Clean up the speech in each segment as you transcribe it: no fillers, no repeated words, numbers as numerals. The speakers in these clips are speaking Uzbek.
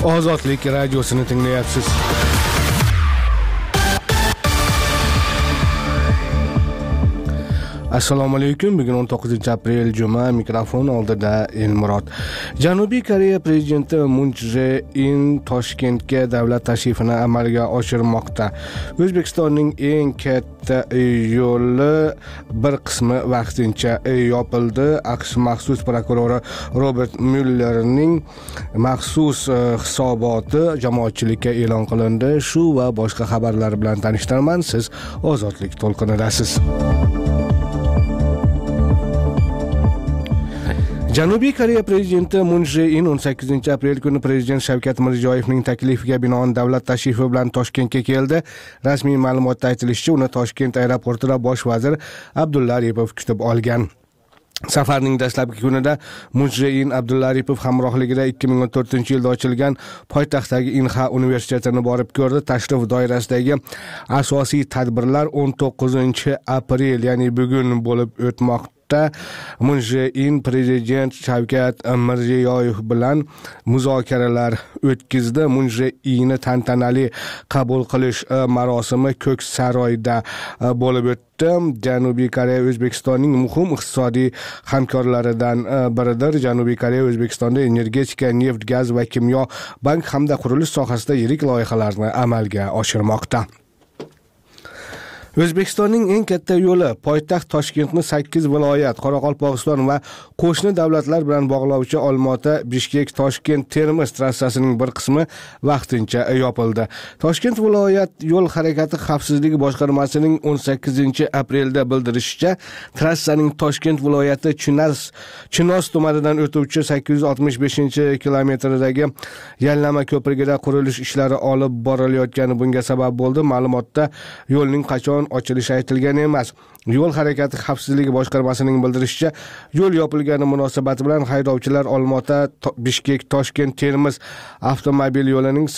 Ozodlik radiosini tinglayapsiz. Assalomu alaykum. Bugun 19-aprel juma, mikrofon oldida Elmurod. Janubiy Koreya prezidenti Moon Jae-in Toshkentga davlat tashrifini amalga oshirmoqda. O'zbekistonning eng katta yo'li bir qismi vaqtincha yopildi. AQSh maxsus prokurori Robert Muellerning maxsus hisoboti jamoatchilikka e'lon qilindi. Shu va boshqa xabarlar bilan tanishtiraman. Siz Ozodlik to'lqinidasiz. Janubiy Koreya prezidenti Moon Jae-in 18-aprel kuni prezident Shavkat Mirziyoyevning taklifiga binoan davlat tashrifi bilan Toshkentga keldi. Rasmiy ma'lumotda aytilishicha, uni Toshkent aeroportida bosh vazir Abdulla Aripov kutib olgan. Safarning dastlabki kunida Moon Jae-in Abdulla Aripov hamrohligida 2014-yilda ochilgan poytaxtdagi Inha universitetini borib ko'rdi. Tashrif doirasidagi asosiy tadbirlar 19-aprel, ya'ni bugun bo'lib o'tmoqda. Moon Jae-in prezident Shavkat Mirziyoyev bilan muzokaralar o'tkazdi. Moon Jae-inni tantanali qabul qilish marosimi Ko'k saroyda bo'lib o'tdi. Janubiy Koreya O'zbekistonning muhim iqtisodiy hamkorlaridan biridir. Janubiy Koreya O'zbekistonda energetika, neft, gaz va kimyo, bank hamda qurilish sohasida yirik loyihalarni amalga oshirmoqda. O'zbekistonning eng katta yo'li poytaxt Toshkentni 8 viloyat, Qoraqalpog'iston va qo'shni davlatlar bilan bog'lovchi Olmaota, Bishkek, Toshkent, Termiz trassasining bir qismi vaqtincha yopildi. Toshkent viloyat yo'l harakati xavfsizligi boshqarmasining 18-aprelda bildirishicha, trassaning Toshkent viloyati Chinoz tumanidan o'tuvchi 865-kilometridagi Yallama ko'prigida qurilish ishlari olib borilayotgani bunga sabab bo'ldi. Ma'lumotda yo'lning qachon ochilishi aytilgan emas. Yo'l harakati xavfsizligi boshqarmasining bildirishicha, yo'l yopilgani munosabati bilan haydovchilar Olmaota, Bishkek, Toshkent, Termiz avtomobil yo'lining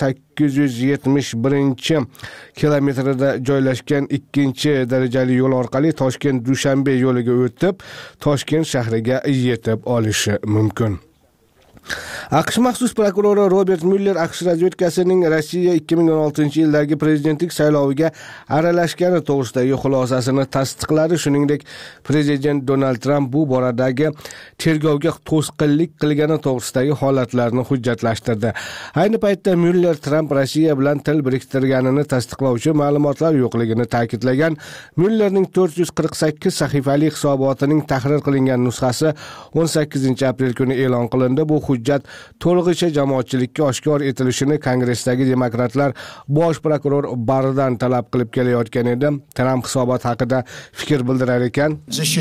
871-kilometrida joylashgan 2-darajali yo'l orqali Toshkent Dushanbe yo'liga o'tib, Toshkent shahriga yetib olishi mumkin. AQSh maxsus prokurori Robert Mueller AQSh razvedkasining Rossiya 2016-yildagi prezidentlik sayloviga aralashgani to'g'risidagi xulosasini tasdiqladi. Shuningdek, prezident Donald Trump bu boradagi tergovga to'sqinlik qilgani to'g'risidagi holatlarni hujjatlashtirdi. Ayni paytda Mueller Trump Rossiya bilan til biriktirganini tasdiqlovchi ma'lumotlar yo'qligini ta'kidlagan. Muellerning 448 sahifali hisobotining tahrir qilingan nusxasi 18-aprel kuni e'lon qilindi. Bu hujjat to'lig'icha jamoatchilikka oshkor etilishini Kongressdagi demokratlar bosh prokuror Barrdan talab qilib kelayotgan edi. Trump hisobot haqida fikr bildirar ekan.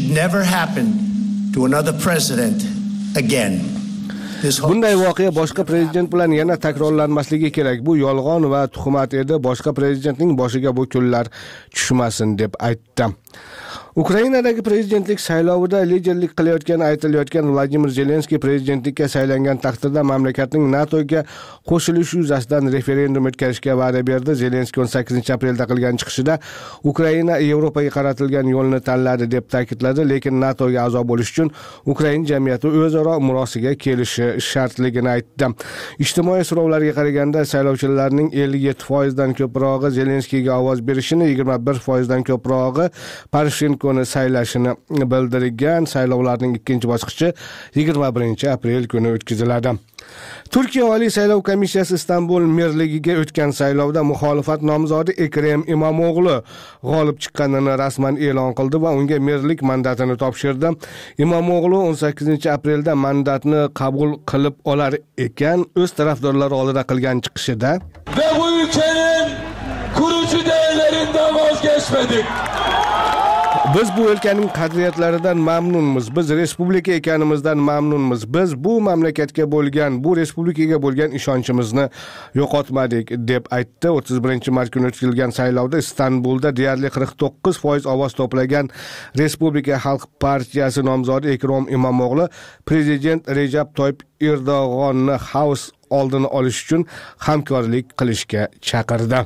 Bunday voqea boshqa prezident bilan yana takrorlanmasligi kerak. Bu yolg'on va tuhmat edi. Boshqa prezidentning boshiga bu kunlar tushmasin deb aytdi. Ukrainadagi prezidentlik saylovida liderlik qilayotgani aytilayotgan Vladimir Zelenskiy prezidentlikka saylangan taqdirda mamlakatning NATOga qo'shilishi yuzasidan referendum o'tkazishga va'da berdi. Zelenskiy 18-aprelda qilgan chiqishida Ukraina Yevropaga qaratilgan yo'lni tanladi deb ta'kidladi, lekin NATOga a'zo bo'lish uchun Ukraina jamiyati o'zaro murosiga kelishi shartligini aytdi. Ijtimoiy so'rovlarga qaraganda saylovchilarning 57% dan ko'prog'i Zelenskiyga ovoz berishini, 21% dan ko'prog'i Poroshenkoni saylashini bildirgan. Saylovlarning ikkinchi bosqichi 21-aprel kuni o'tkaziladi. Turkiya Oliy saylov komissiyasi Istanbul merligiga o'tgan saylovda muxolifat nomzodi Ekrem İmamoğlu g'olib chiqqanini rasman e'lon qildi va unga merlik mandatini topshirdi. İmamoğlu 18-aprelda mandatni qabul qilib olar ekan. O'z tarafdorlari oldida qilgan chiqishida ve bu ülkenin kurucu değerlerinden vazgeçmedik. Biz bu ülkening qadriyatlaridan mamnunmiz. Biz respublika ekanimizdan mamnunmiz. Biz bu mamlakatga bo'lgan, bu respublikaga bo'lgan ishonchimizni yo'qotmadik deb aytdi. 31-mart kuni o'tkazilgan saylovda Istanbulda deyarli 49% ovoz to'plagan Respublika Xalq partiyasi nomzodi Ekrem İmamoğlu prezident Recep Tayyip Erdo'g'onni xavf oldini olish uchun hamkorlik qilishga chaqirdi.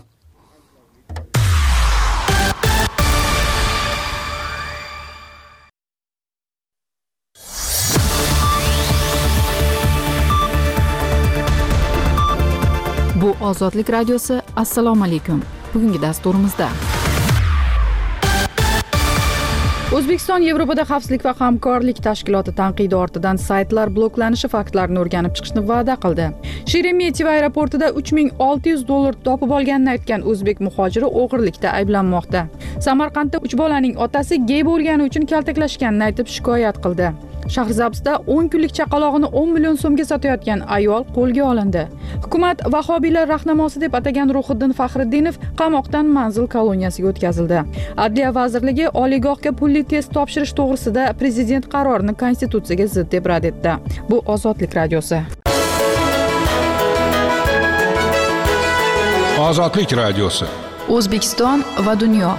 Ozodlik radiosi, assalomu alaykum. Bugungi dasturimizda O'zbekiston Yevropada xavfsizlik va hamkorlik tashkiloti tanqidi ortidan saytlar bloklanishi faktlarini o'rganib chiqishni va'da qildi. Sheremetyevo aeroportida $3600 topib olganini aytgan o'zbek muhojiri o'g'irlikda ayblanmoqda. Samarqandda 3 bolaning otasi gey bo'lgani uchun kaltaklashganini aytib shikoyat qildi. Shahrisabzda 10 kunlik chaqalog'ini 10 million so'mga sotayotgan ayol qo'lga olindi. Hukumat vahobiylar rahnamosi deb atagan Ruhiddin Faxriddinov qamoqdan manzil koloniyasiga o'tkazildi. Adliya vazirligi oliygohga pulli test topshirish to'g'risida prezident qarorini konstitutsiyaga zid deb rad etdi. Bu Ozodlik radiosi. Ozodlik radiosi. O'zbekiston va dunyo.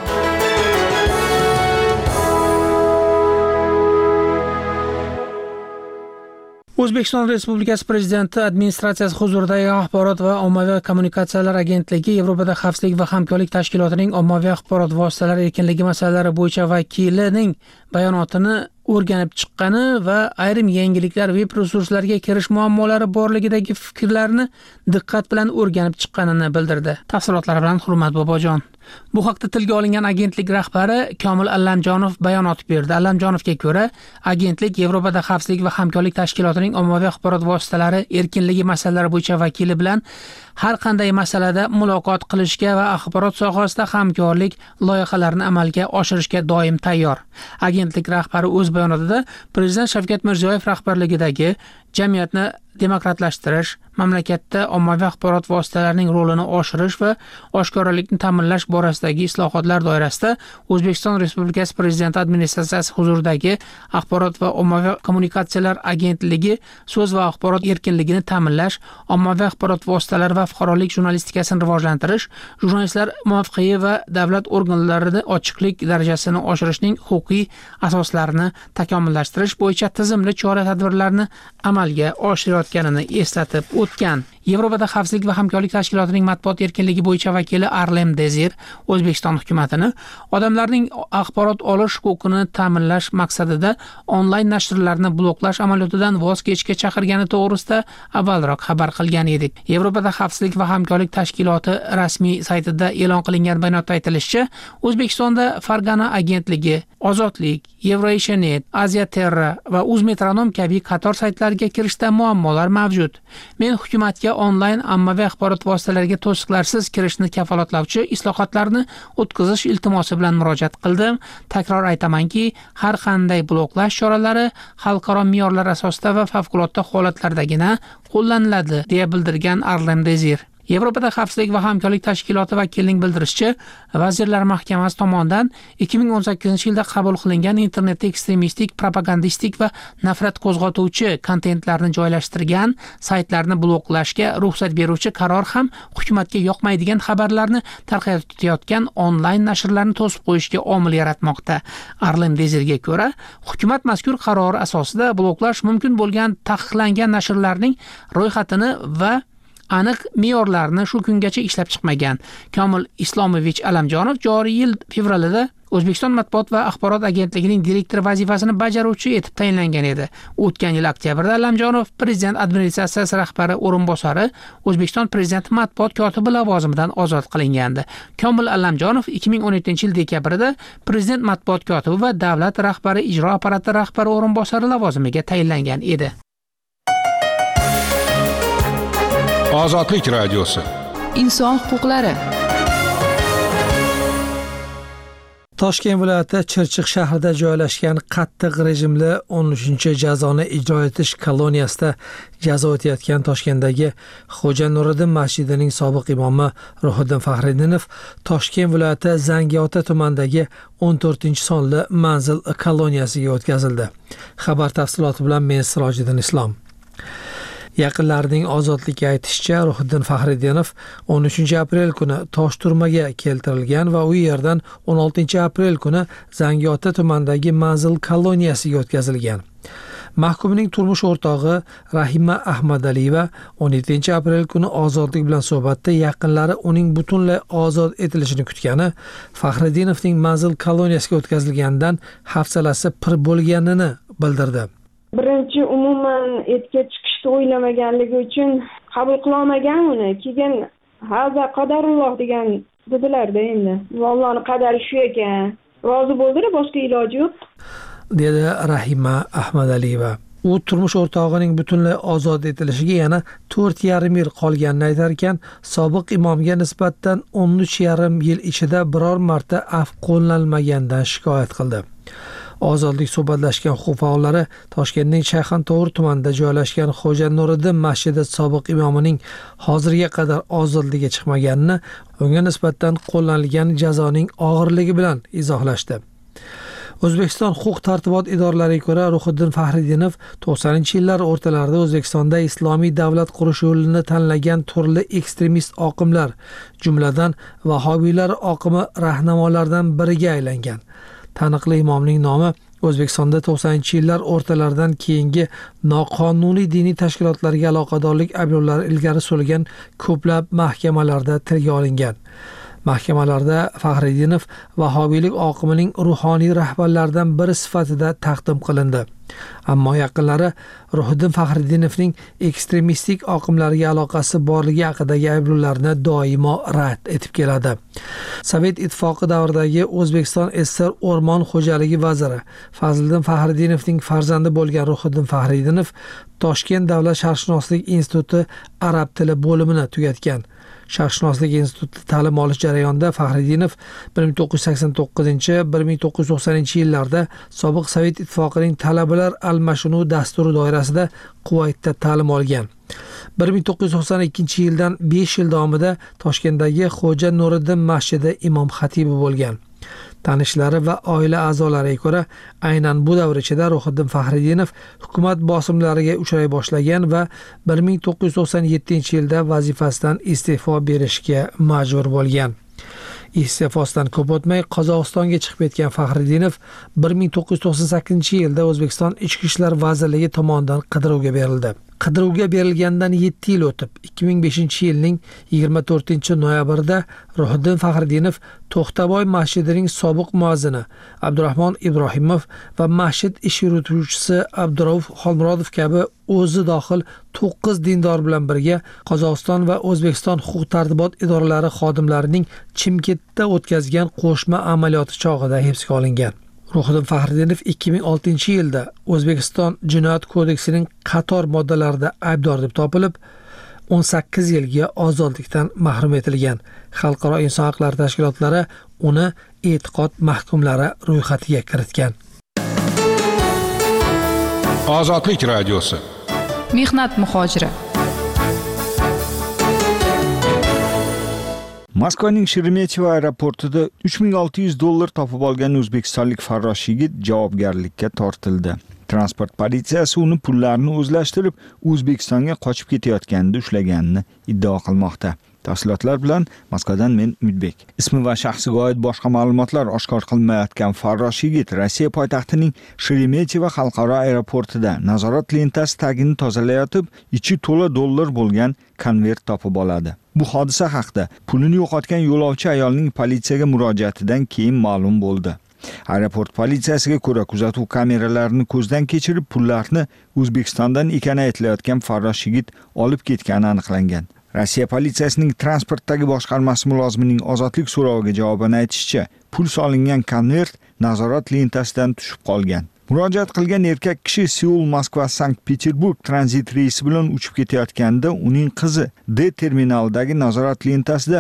O'zbekiston Respublikasi Prezidenti administratsiyasi huzuridagi Axborot va ommaviy kommunikatsiyalar agentligi Yevropada xavfsizlik va hamkorlik tashkilotining ommaviy axborot vositalari erkinligi masalalari bo'yicha vakilining bayonotini o'rganib chiqqani va ayrim yangiliklar web resurslarga kirish muammolari borligidagi fikrlarni diqqat bilan o'rganib chiqqanini bildirdi. Tafsilotlar bilan Hurmat Bobojon. Bu haqda tilga olingan agentlik rahbari Komil Allamjonov bayonot berdi. Allamjonovga ko'ra, agentlik Yevropada xavfsizlik va hamkorlik tashkilotining ommaviy axborot vositalari erkinligi masalalari bo'yicha vakili bilan har qanday masalada muloqot qilishga va axborot sohasida hamkorlik loyihalarini amalga oshirishga doim tayyor. Agentlik rahbari o'z bayonotida Prezident Shavkat Mirziyoyev rahbarligidagi jamiyatni demokratlashtirish, mamlakatda ommaviy axborot vositalarining rolini oshirish va oshkoralikni ta'minlash borasidagi islohotlar doirasida O'zbekiston Respublikasi Prezidenti administratsiyasi huzuridagi Axborot va ommaviy kommunikatsiyalar agentligi so'z va axborot erkinligini ta'minlash, ommaviy axborot vositalari va fuqarolik jurnalistikasini rivojlantirish, jurnalistlar muvaffaqiy va davlat organlarida ochiqlik darajasini oshirishning huquqiy asoslarini takomillashtirish bo'yicha tizimli chora-tadbirlarni amalga oshirayotganini eslatib o'tgan. Yevropada xavfsizlik va hamkorlik tashkilotining matbuot erkinligi bo'yicha vakili Arlem Dezir O'zbekiston hukumatini odamlarning axborot olish huquqini ta'minlash maqsadida onlayn nashrlarni bloklash amaliyotidan voz kechishga chaqirgani to'g'risida avvalroq xabar qilgan edik. Yevropada xavfsizlik va hamkorlik tashkiloti rasmiy saytida e'lon qilingan bayonotda aytilishicha, O'zbekistonda Fargana agentligi, Ozodlik, Euroasianet, Aziyaterra va Uzmetronom kabi qator saytlarga kirishda muammolar mavjud. Men hukumatga onlayn ommaviy axborot vositalariga to'siqlarsiz kirishni kafolatlovchi islohotlarni o'tkazish iltimosi bilan murojaat qildim. Takror aytamanki, har qanday bloklash choralari xalqaro me'yorlar asosida va favqulodda holatlardagina qo'llaniladi, deya bildirgan Arlem Dezir. Yevropada xavfsizlik va hamkorlik tashkiloti vakilining bildirishicha, Vazirlar Mahkamasi tomonidan 2018-yilda qabul qilingan internetda ekstremistik, propagandistik va nafrat qo'zg'atuvchi kontentlarni joylashtirgan saytlarni bloklashga ruxsat beruvchi qaror ham hukumatga yoqmaydigan xabarlarni tarqatayotgan onlayn nashrlarni to'sib qo'yishga omil yaratmoqda. Arlem Dezirga ko'ra, hukumat mazkur qaror asosida bloklash mumkin bo'lgan taqiqlangan nashrlarning ro'yxatini va aniq me'yorlarni shu kungacha ishlab chiqmagan. Komil Islomovich Allamjonov joriy yil fevralida O'zbekiston Matbuot va axborot agentligining direktor vazifasini bajaruvchi etib tayinlangan edi. O'tgan yil oktyabrda Allamjonov Prezident administratsiyasi rahbari o'rinbosari, O'zbekiston Prezidenti matbuot kotibi lavozimidan ozod qilingandi. Komil Allamjonov 2017-yil dekabrda Prezident matbuot kotibi va davlat rahbari ijro apparati rahbari o'rinbosari lavozimiga tayinlangan edi. Ozodlik radiosi. Inson huquqlari. Toshkent viloyati Chirchiq shahrida joylashgan qattiq rejimli 13-jazoni ijro etish koloniyasida jazo o'tayotgan Toshkentdagi Xo'ja Nuriddin masjidining sobiq imomi Ruhiddin Faxriddinov Toshkent viloyati Zangiota tumanidagi 14-sonli manzil koloniyasiga o'tkazildi. Xabar tafsiloti bilan men Sirojiddin Islom. Yaqinlarining ozodlikka aytishicha, Ruhiddin Faxriddinov 13-aprel kuni Toshturmaga keltirilgan va u yerdan 16-aprel kuni Zangiota tumanidagi manzil koloniyasiga o'tkazilgan. Mahkumning turmush o'rtog'i Rahima Ahmadaliyeva 17-aprel kuni ozodlik bilan suhbatda yaqinlari uning butunlay ozod etilishini kutgani, Faxriddinovning manzil koloniyasiga o'tkazilganidan hafsalasi pir bo'lganini bildirdi. Birinchi umuman etga chiqishni o'ylamaganligi uchun qabul qila olmagan uni. Keyin Haza qadarulloh degan dedilar-da endi. Allohning qadari shu ekan. Rozi bo'ldi-da, boshqa iloji yo'q. dedi Rahima Ahmadaliyeva. U turmush o'rtog'ining butunlay ozod etilishiga yana 4,5 yil qolganini aytar ekan, sobiq imomga nisbatan 13,5 yil ichida biror marta afv qo'llanilmaganidan shikoyat qildi. Ozodlik suhbatlashgan huquq faollari Toshkentning Shayxontohur tumanida joylashgan Xo'ja Nuriddin masjidi sobiq imomining hozirga qadar ozodlikka chiqmaganini, unga nisbatan qo'llanilgan jazoning og'irligi bilan izohlashdi. O'zbekiston huquq-tartibot idoralariga ko'ra, Ruhiddin Faxriddinov 90-yillar o'rtalarida O'zbekistonda islomiy davlat qurish yo'lini tanlagan turli ekstremist oqimlar, jumladan vahobiylar oqimi rahnamolaridan biriga aylangan. Taniqli imomning nomi O'zbekistonda 90-yillar o'rtalaridan keyingi noqonuniy diniy tashkilotlarga aloqadorlik ayblovlari ilgari surilgan ko'plab mahkamalarda tilga olingan. Mahkamalarda Faxriddinov vahobiylik oqimining ruhoniy rahbarlaridan biri sifatida taqdim qilindi. Ammo yaqinlari Ruhiddin Faxriddinovning ekstremistik oqimlarga aloqasi borligi haqidagi ayblovlarni doimo rad etib keladi. Sovet ittifoqi davridagi O'zbekiston SSR o'rmon xo'jaligi vaziri Fazliddin Faxriddinovning farzandi bo'lgan Ruhiddin Faxriddinov Toshkent davlat sharqshunoslik instituti arab tili bo'limini tugatgan. Sharqshunoslik instituti ta'lim olish jarayonida Faxriddinov 1989-1990 yillarda sobiq Sovet ittifoqining talabalar almashinuv dasturi doirasida Kuvaytda ta'lim olgan. 1992 yildan 5 yil davomida Toshkentdagi Xo'ja Nuriddin masjidi imom xatibi bo'lgan. Tanishlari va oila a'zolariga ko'ra, aynan bu davr ichida Ruhiddin Faxriddinov hukumat bosimlariga uchray boshlagan va 1997-yilda vazifasidan iste'fo berishga majbur bo'lgan. Iste'fosidan ko'p o'tmay Qozog'istonga chiqib ketgan Faxriddinov 1998-yilda O'zbekiston Ichki ishlar vazirligi tomonidan qidiruvga berildi. Qidiruvga berilgandan 7 yil o'tib, 2005-yilning 24-noyabrida Ruhiddin Faxriddinov To'xtaboy masjidining sobiq muazzini Abdurahmon Ibrohimov va masjid ish yurituvchisi Abdurauf Xolmurodov kabi o'zi dohil 9 dindor bilan birga Qozog'iston va O'zbekiston huquq-tartibot idoralari xodimlarining Chimkentda o'tkazgan qo'shma amaliyoti chog'ida hibsga olingan. Ruhiddin Faxriddinov 2006-yilda O'zbekiston Jinoyat kodeksining qator moddalarida aybdor deb topilib, 18 yilga ozodlikdan mahrum etilgan. Xalqaro inson haqlari tashkilotlari uni e'tiqod mahkumlari ro'yxatiga kiritgan. Ozodlik radiosi. Mehnat muhojiri. Moskvaning Sheremetyevo aeroportida $3600 topib olgan o'zbekistonlik farrosh yigit javobgarlikka tortildi. Transport politsiyasi uni pullarni o'zlashtirib, O'zbekistonga qochib ketayotganida ushlaganini iddao qilmoqda. Tafsilotlar bilan Moskvadan men Umidbek. Ismi va shaxsiga oid boshqa ma'lumotlar oshkor qilinmayotgan farrosh yigit Rossiya poytaxtining Sheremetyevo xalqaro aeroportida nazorat lentasi tagini tozalayotib, ichi to'la dollar bo'lgan konvert topib oladi. Bu hodisa haqida pulini yo'qotgan yo'lovchi ayolning politsiyaga murojaatidan keyin ma'lum bo'ldi. Aeroport politsiyasiga ko'ra, kuzatuv kameralarini ko'zdan kechirib, pullarni O'zbekistondan ekani aytilayotgan farrosh yigit olib ketgani aniqlangan. Rossiya politsiyasining transportdagi boshqarmasi mulozimining ozodlik so'roviga javoban aytishicha, pul solingan konvert nazorat lentasidan tushib qolgan. Murojaat qilgan erkak kishi Seul, Moskva, Sankt-Peterburg tranzit reysi bilan uchib ketayotganda uning qizi D terminalidagi nazorat lentasida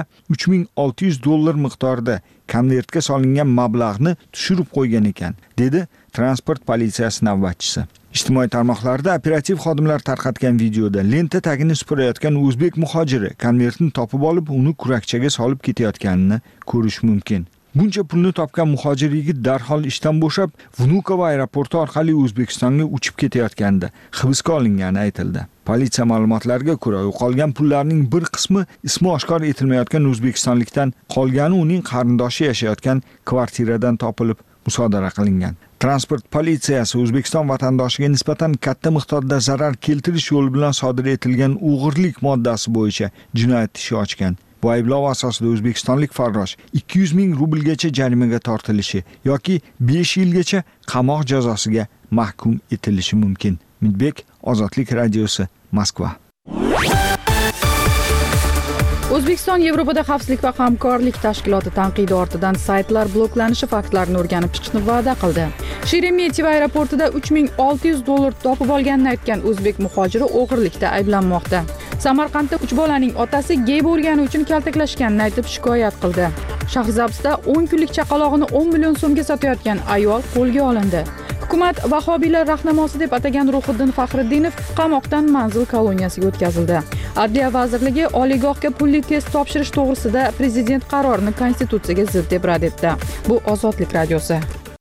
$3600 miqdorida konvertga solingan mablag'ni tushirib qo'ygan ekan, dedi transport politsiyasi navbatchisi. Ijtimoiy tarmoqlarda operativ xodimlar tarqatgan videoda lenta tagini supurayotgan o'zbek muhojiri konvertni topib olib, uni kurakchaga solib ketayotganini ko'rish mumkin. Buncha pulni topgan muhojir yigit darhol ishdan bo'shab, Vnukovo aeroporti orqali O'zbekistonga uchib ketayotganda hibsga olingani aytildi. Politsiya ma'lumotlariga ko'ra, yo'qolgan pullarning bir qismi ismi oshkor etilmayotgan o'zbekistonlikdan, qolgani uning qarindoshi yashayotgan kvartiradan topilib musodara qilingan. Transport politsiyasi O'zbekiston vatandoshiga nisbatan katta miqdorda zarar keltirish yo'li bilan sodir etilgan o'g'irlik moddasi bo'yicha jinoyat ishi ochgan. Bu ayblov asosida o'zbekistonlik farrosh 200 ming rublgacha jarimaga tortilishi yoki 5 yilgacha qamoq jazosiga mahkum etilishi mumkin. Umidbek, Ozodlik radiosi, Moskva. O'zbekiston Yevropada xavfsizlik va hamkorlik tashkiloti tanqidi ortidan saytlar bloklanishi faktlarini o'rganib chiqishni va'da qildi. Sheremetyevo aeroportida $3600 topib olganini aytgan o'zbek muhojiri o'g'irlikda ayblanmoqda. Samarqandda 3 bolaning otasi gey bo'lgani uchun kaltaklashganini aytib shikoyat qildi. Shahrisabzda 10 kunlik chaqalog'ini 10 million so'mga sotayotgan ayol qo'lga olindi. Hukumat vahobiylar rahnamosi deb atagan Ruhiddin Faxriddinov qamoqdan manzil koloniyasiga o'tkazildi. Adliya vazirligi oliygohga pulli test topshirish to'g'risida prezident qarorini konstitutsiyaga zid deb rad etdi. Bu Ozodlik radiosi.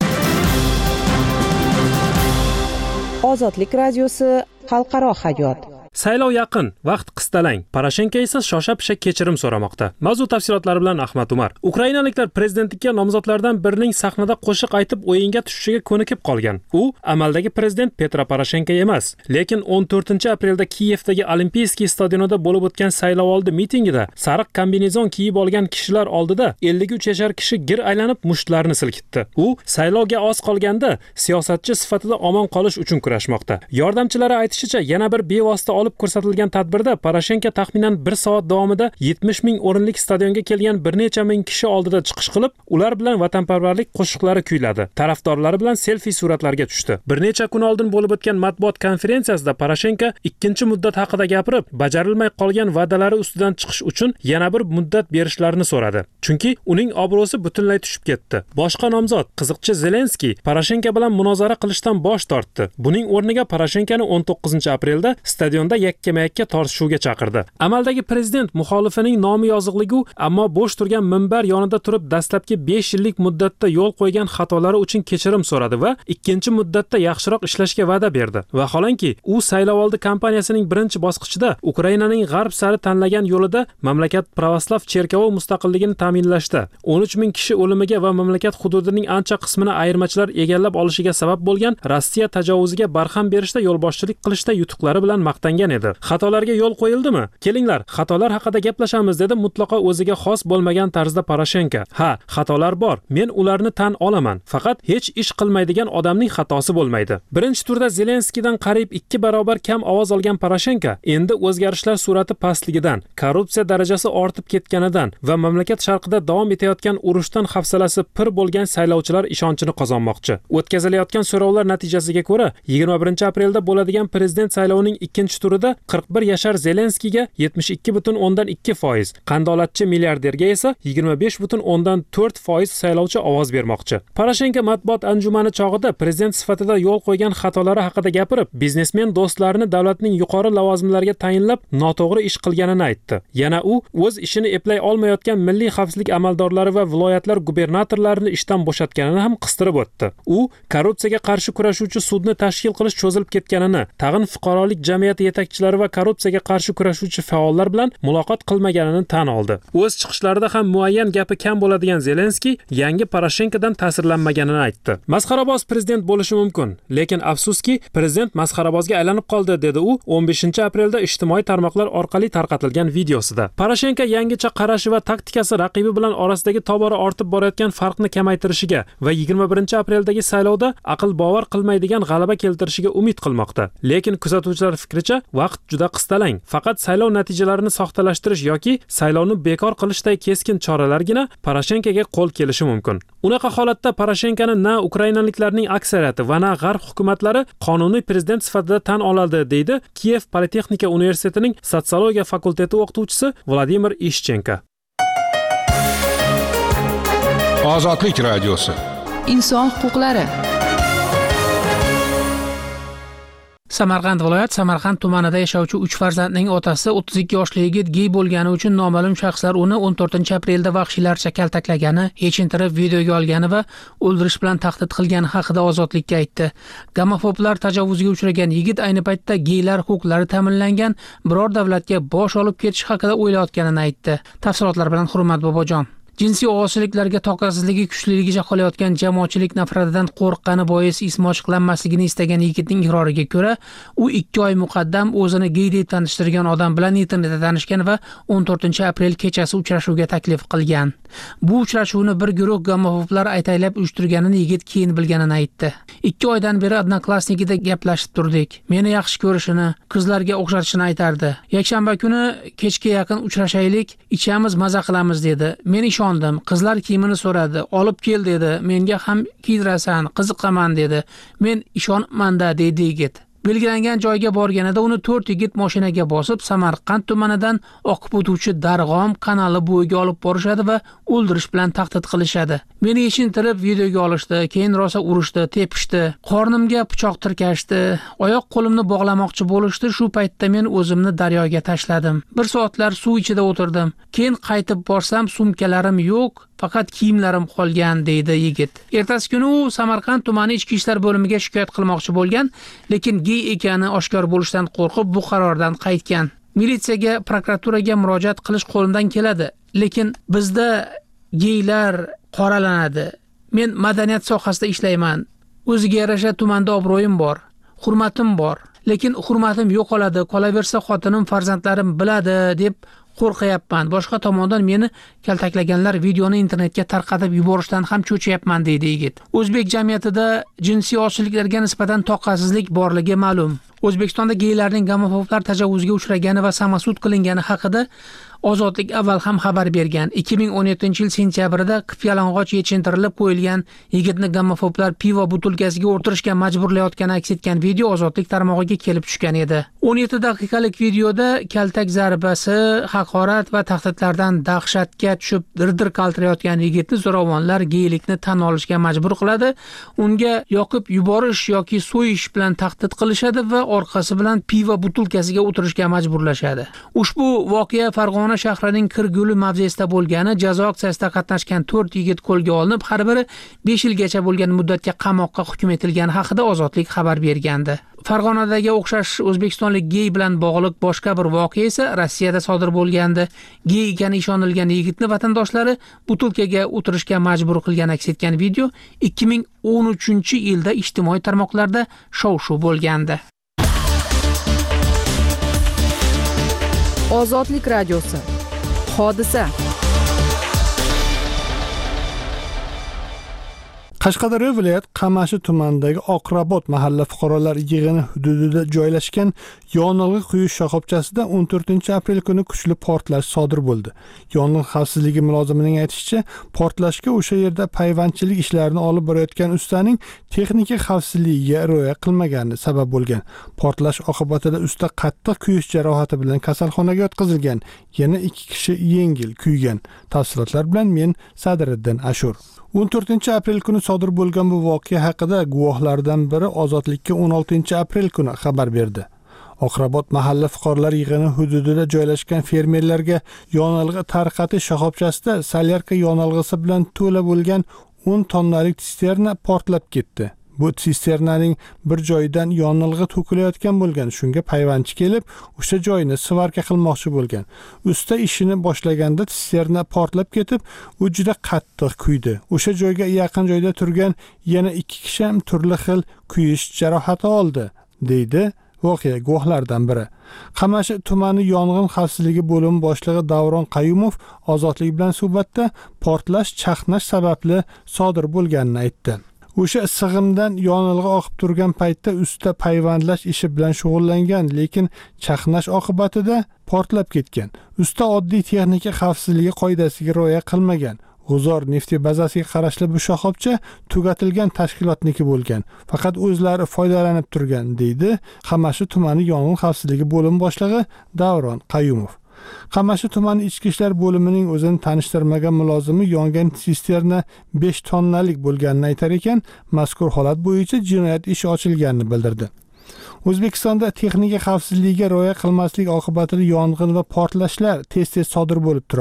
Ozodlik radiosi xalqaro hayot. Saylov yaqin, vaqt qisqalang. Poroshenko esa shosha-pisha kechirim so'ramoqda. Mavzu tafsilotlari bilan Ahmad Umar. Ukrainaliklar prezidentlikka nomzodlardan birining sahnada qo'shiq aytib o'yinga tushishiga ko'nikib qolgan. U amaldagi prezident Petro Poroshenko emas, lekin 14-aprelda Kiyevdagi Olimpiyskiy stadionida bo'lib o'tgan saylovoldi mitingida sariq kombinezon kiyib olgan kishilar oldida 53 yashar kishi gir aylanib mushtlarini silkitdi. U saylovga oz qolganda siyosatchi sifatida omon qolish uchun kurashmoqda. Yordamchilari aytishicha, yana bir bevosita olib ko'rsatilgan tadbirda Poroshenko taxminan 1 soat davomida 70 ming o'rinlik stadionga kelgan bir necha ming kishi oldida chiqish qilib, ular bilan vatanparvarlik qo'shiqlari kuyladi. Tarafdorlari bilan selfie suratlarga tushdi. Bir necha kun oldin bo'lib o'tgan matbuot konferensiyasida Poroshenko ikkinchi muddat haqida gapirib, bajarilmay qolgan va'dalari ustidan chiqish uchun yana bir muddat berishlarini so'radi. Chunki uning obro'si butunlay tushib ketdi. Boshqa nomzod qiziqchi Zelenskiy Poroshenko bilan munozara qilishdan bosh tortdi. Buning o'rniga Poroshenkoni 19-aprelda stadionda yakkama-yakka tortishuvga chaqirdi. Amaldagi prezident muxolifining nomi yozig'ligu, ammo bo'sh turgan minbar yonida turib dastlabki 5 yillik muddatda yo'l qo'ygan xatolari uchun kechirim so'radi va ikkinchi muddatda yaxshiroq ishlashga va'da berdi. Vaholanki, u saylovoldi kampaniyasining birinchi bosqichida Ukrainaning g'arb sari tanlagan yo'lida mamlakat pravoslav cherkovi mustaqilligini ta'minlashda 13 ming kishi o'limiga va mamlakat hududining ancha qismini ayirmachilar egallab olishiga sabab bo'lgan Rossiya tajovuziga barham berishda yo'lboshchilik qilishda yutuqlari bilan maqtangan edi. Xatolarga yo'l qo'yildimi? Kelinglar, xatolar haqida gaplashamiz dedi mutlaqo o'ziga xos bo'lmagan tarzda Poroshenko. Ha, xatolar bor. Men ularni tan olaman. Faqat hech ish qilmaydigan odamning xatosi bo'lmaydi. Birinchi turda Zelenskiydan qariyb 2 barobar kam ovoz olgan Poroshenko endi o'zgarishlar sur'ati pastligidan, korrupsiya darajasi ortib ketganidan va mamlakat sharqida davom etayotgan urushdan hafsalasi pir bo'lgan saylovchilar ishonchini qozonmoqchi. O'tkazilayotgan so'rovlar natijasiga ko'ra 21-aprelda bo'ladigan prezident saylovining ikkinchi turida 41 yashar Zelenskiyga 72,2%, qandolatchi milliarderga esa 25,4% saylovchi ovoz bermoqchi. Poroshenko matbuot anjumani chog'ida prezident sifatida yo'l qo'ygan xatolari haqida gapirib, biznesmen do'stlarini davlatning yuqori lavozimlariga tayinlab noto'g'ri ish qilganini aytdi. Yana u o'z ishini eplay olmayotgan milliy xavfsizlik amaldorlari va viloyatlar gubernatorlarini ishdan bo'shatganini ham qistirib o'tdi. U korrupsiyaga qarshi kurashuvchi sudni tashkil qilish cho'zilib ketganini, tag'in fuqarolik jamiyati yetakchilari va korrupsiyaga qarshi kurashuvchi faollar bilan muloqot qilmaganini tan oldi. O'z chiqishlarida ham muayyan gapi kam bo'ladigan Zelenskiy yangi Poroshenkodan ta'sirlanmaganini aytdi. Masxaraboz prezident bo'lishi mumkin, lekin afsuski prezident masxarabozga aylanib qoldi, dedi u 15-aprelda ijtimoiy tarmoqlar orqali tarqatilgan videosida. Poroshenko yangicha qarashi va taktikasi raqibi bilan orasidagi tobora ortib borayotgan farqni kamaytirishiga va 21-apreldagi saylovda aql bovar qilmaydigan g'alaba keltirishiga umid qilmoqda. Lekin kuzatuvchilar fikricha, vaqt juda qisqalang. Faqat saylov natijalarini soxtalashtirish yoki saylovni bekor qilishday keskin choralargina Poroshenkoga qo'l kelishi mumkin. Unaqa holatda Poroshenkoni na ukrainaliklarning aksariyati va na g'arb hukumatlari qonuniy prezident sifatida tan oladi, deydi Kiyev Politexnika universitetining sotsiologiya fakulteti o'qituvchisi Vladimir Ishchenko. Ozodlik radiosi. Inson huquqlari. Samarqand viloyat Samarqand tumanida yashovchi 3 farzandning otasi 32 yoshli yigit gey bo'lgani uchun noma'lum shaxslar uni 14-aprelda vahshiylarcha kaltaklagani, yechintirib videoga olgani va o'ldirish bilan tahdid qilgani haqida Ozodlikka aytdi. Gamofoblar tajovuzga uchragan yigit ayni paytda geylar huquqlari ta'minlangan biror davlatga bosh olib ketish haqida o'ylayotganini aytdi. Tafsilotlar bilan Hurmat Bobojon. Jinsiy ovozliklarga toqatsizligi kuchliligicha qolayotgan jamoatchilik nafratidan qo'rqqani bois ismi ochiqlanmasligini istagan yigitning iqroriga ko'ra, u 2 oy muqaddam o'zini gey deb tanishtirgan odam bilan internetda tanishgan va 14-aprel kechasi uchrashuvga taklif qilgan. Bu uchrashuvni bir guruh gomofoblar aytaylab uyushtirganini yigit keyin bilganini aytdi. 2 oydan beri odnoklassnikida gaplashib turdik. Meni yaxshi ko'rishini, qizlarga o'xshatishini aytardi. Yakshanba kuni kechga yaqin uchrashaylik, ichamiz, maza qilamiz dedi. Men ishondim. Qizlar kiyimini so'radi. Olib kel dedi. Menga ham kiydirasan, qiziqaman dedi. Men ishonmanda dedi yigit. Belgilangan joyga borganida uni 4 yigit mashinaga bosib Samarqand tumanidan oqib o'tuvchi Darg'om kanali bo'yiga olib borishadi va o'ldirish bilan tahdid qilishadi. Meni yechintirib videoga olishdi, keyin rosa urishdi, tepishdi, qornimga pichoq tirkashdi, oyoq qo'limni bog'lamoqchi bo'lishdi. Shu paytda men o'zimni daryoga tashladim. 1 soatlar suv ichida o'tirdim. Keyin qaytib borsam sumkalarim yo'q, faqat kiyimlarim qolgan deydi yigit. Ertasi kuni u Samarqand tumani ichki ishlar bo'limiga shikoyat qilmoqchi bo'lgan, lekin gey ekani oshkor bo'lishdan qo'rqib bu qarordan qaytgan. Militsiyaga, prokuraturaga murojaat qilish qo'limdan keladi, lekin bizda geylar qoralanadi. Men madaniyat sohasida ishlayman. O'ziga yarasha tumanda obro'yim bor, hurmatim bor, lekin hurmatim yo'qoladi, qolaversa xotinim, farzandlarim biladi deb qo'rqayapman. Boshqa tomondan meni kaltaklaganlar videoni internetga tarqatib yuborishdan ham cho'chiyapman deydi yigit. O'zbek jamiyatida jinsiy ozchiliklarga nisbatan toqatsizlik borligi ma'lum. O'zbekistonda geylarning gomofoblar tajovuzga uchragani va samasud qilingani haqida Ozodlik avval ham xabar bergan. 2017-yil sentyabrida qip-yalang'och yechintirilib qo'yilgan yigitni gomofoblar pivo butilkasiga o'tirishga majburlayotgani aks etgan video Ozodlik tarmog'iga kelib tushgan edi. 17 daqiqalik videoda kaltak zarbasi, haqorat va tahdidlardan dahshatga tushib dir-dir qaltirayotgan yigitni zo'ravonlar geylikni tan olishga majbur qiladi, unga yoqib yuborish yoki so'yish bilan tahdid qilishadi va orqasi bilan pivo butilkasiga o'tirishga majburlashadi. Ushbu voqea Farg'ona shahrining Kirguli mavzesida bo'lgani, jazo aksiyasida qatnashgan 4 yigit qo'lga olinib, har biri 5 yilgacha bo'lgan muddatga qamoqqa hukm etilgani haqida Ozodlik xabar bergandi. Farg'onadagi o'xshash o'zbekistonlik gey bilan bog'liq boshqa bir voqea esa Rossiyada sodir bo'lgandi. Gey ekani ishonilgan yigitni vatandoshlari butilkaga o'tirishga majbur qilgan aks etgan video 2013-yilda ijtimoiy tarmoqlarda shov-shuv bo'lgandi. Ozodlik radiosi. Hodisa. Qashqadaryo viloyat Qamashi tumanidagi Oqrabot mahalla fuqarolar yig'ini hududida joylashgan yonilg'i quyish shoxobchasida 14-aprel kuni kuchli portlash sodir bo'ldi. Yong'in xavfsizligi mulozimining aytishicha, portlashga o'sha yerda payvandchilik ishlarini olib borayotgan ustaning texnika xavfsizligiga rioya qilmagani sabab bo'lgan. Portlash oqibatida usta qattiq kuyish jarohati bilan kasalxonaga yotqizilgan. Yana 2 kishi yengil kuygan. Tafsilotlar bilan men Sadriddin Ashur. 14-aprel kuni sodir bo'lgan bu voqea haqida guvohlardan biri Ozodlikka 16-aprel kuni xabar berdi. Oqrabot mahalla fuqarolar yig'ini hududida joylashgan fermerlarga yonilg'i tarqatish shoxobchasida solyarka yonilg'isi bilan to'la bo'lgan 10 tonnalik sisterna portlab ketdi. Bu sisternaning bir joyidan yonilg'i to'kilayotgan bo'lgan. Shunga payvandchi kelib, o'sha joyni svarka qilmoqchi bo'lgan. Usta ishini boshlaganda sisterna portlab ketib, u juda qattiq kuydi. O'sha joyga yaqin joyda turgan yana 2 kishi ham turli xil kuyish jarohati oldi, deydi voqea guvohlaridan biri. Qamashi tumani yong'in xavfsizligi bo'limi boshlig'i Davron Qayumov Ozodlik bilan suhbatda portlash chaqnash sababli sodir bo'lganini aytdi. O'sha sig'imdan yonilg'i oqib turgan paytda usta payvandlash ishi bilan shug'ullangan, lekin chaqnash oqibatida portlab ketgan. Usta oddiy texnika xavfsizligi qoidasiga rioya qilmagan. G'uzor nefti bazasiga qarashli bu shoxobcha tugatilgan tashkilotniki bo'lgan. Faqat o'zlari foydalanib turgan, deydi Qamashi tumani yong'in xavfsizligi bo'limi boshlig'i Davron Qayumov. Qamashi tumani ichki ishlar bo'limining o'zini tanishtirmagan mulozimi yongan sisterna 5 tonnalik bo'lganini aytar ekan, mazkur holat bo'yicha jinoyat ishi ochilganini bildirdi. O'zbekistonda texnika xavfsizligiga rioya qilmaslik oqibatida yong'in va portlashlar tez-tez sodir bo'lib turadi.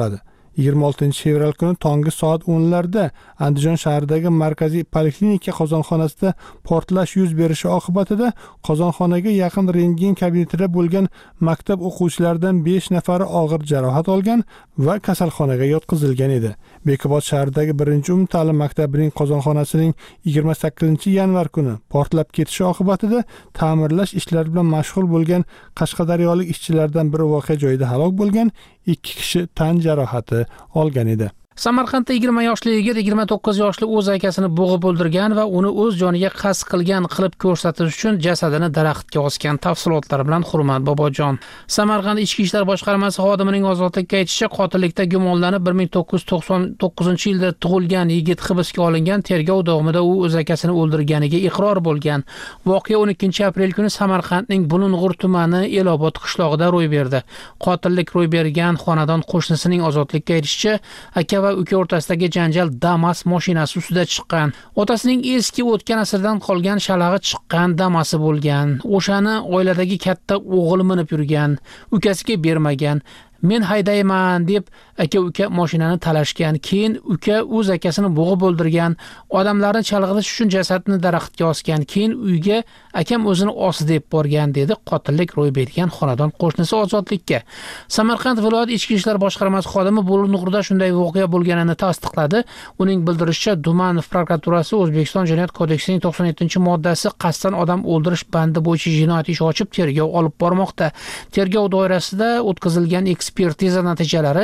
26-fevral kuni tongi soat 10larda Andijon shahridagi markaziy poliklinika qozonxonasida portlash yuz berishi oqibatida qozonxonaga yaqin rentgen kabinetida bo'lgan maktab o'quvchilaridan 5 nafari og'ir jarohat olgan va kasalxonaga yotqizilgan edi. Bekobod shahridagi 1-umumta'lim maktabining qozonxonasining 28-yanvar kuni portlab ketishi oqibatida ta'mirlash ishlari bilan mashg'ul bo'lgan qashqadaryolik ishchilardan biri voqea joyida halok bo'lgan, 2 kishi tan jarohati olgan edi. Samarqandda 20 yoshli yigit 29 yoshli o'z akasini bo'g'ib o'ldirgan va uni o'z joniga qasd qilgan qilib ko'rsatish uchun jasadini daraxtga osgan. Tafsilotlar bilan Hurmat Bobojon. Samarqand Ichki ishlar boshqarmasi xodimining ozodlikka aytishicha, qotillikda gumonlanib 1999-yilda tug'ilgan yigit hibsga olingan. Tergov davomida u o'z akasini o'ldirganiga iqror bo'lgan. Voqea 12-aprel kuni Samarqandning Bulung'ur tumani Elobod qishlog'ida ro'y berdi. Qotillik ro'y bergan xonadon qo'shnisining ozodlikka aytishicha, aka va uka o'rtasidagi janjal Damas mashinasi ustida chiqqan. Otasining eski o'tgan asrdan qolgan shalag'i chiqqan Damasi bo'lgan. O'shani oiladagi katta o'g'il minib yurgan, ukasiga bermagan. Men haydayman deb aka-uka mashinani talashgan. Keyin uka o'z akasini bo'g'ib o'ldirgan. Odamlarni chalg'itish uchun jasadni daraxtga osgan. Keyin uyga akam o'zini osdi deb borgan, dedi qotillik ro'y bergan xonadon qo'shnisi ozodlikka. Samarqand viloyat ichki ishlar boshqarmasi xodimi Bulung'urda shunday voqea bo'lganini tasdiqladi. Uning bildirishicha, Dumanov prokuraturasi O'zbekiston Jinoyat kodeksining 97-moddasi qasddan odam o'ldirish bandi bo'yicha jinoyat ishi ochib tergov olib bormoqda. Tergov doirasida o'tkazilgan ekspertiza natijalari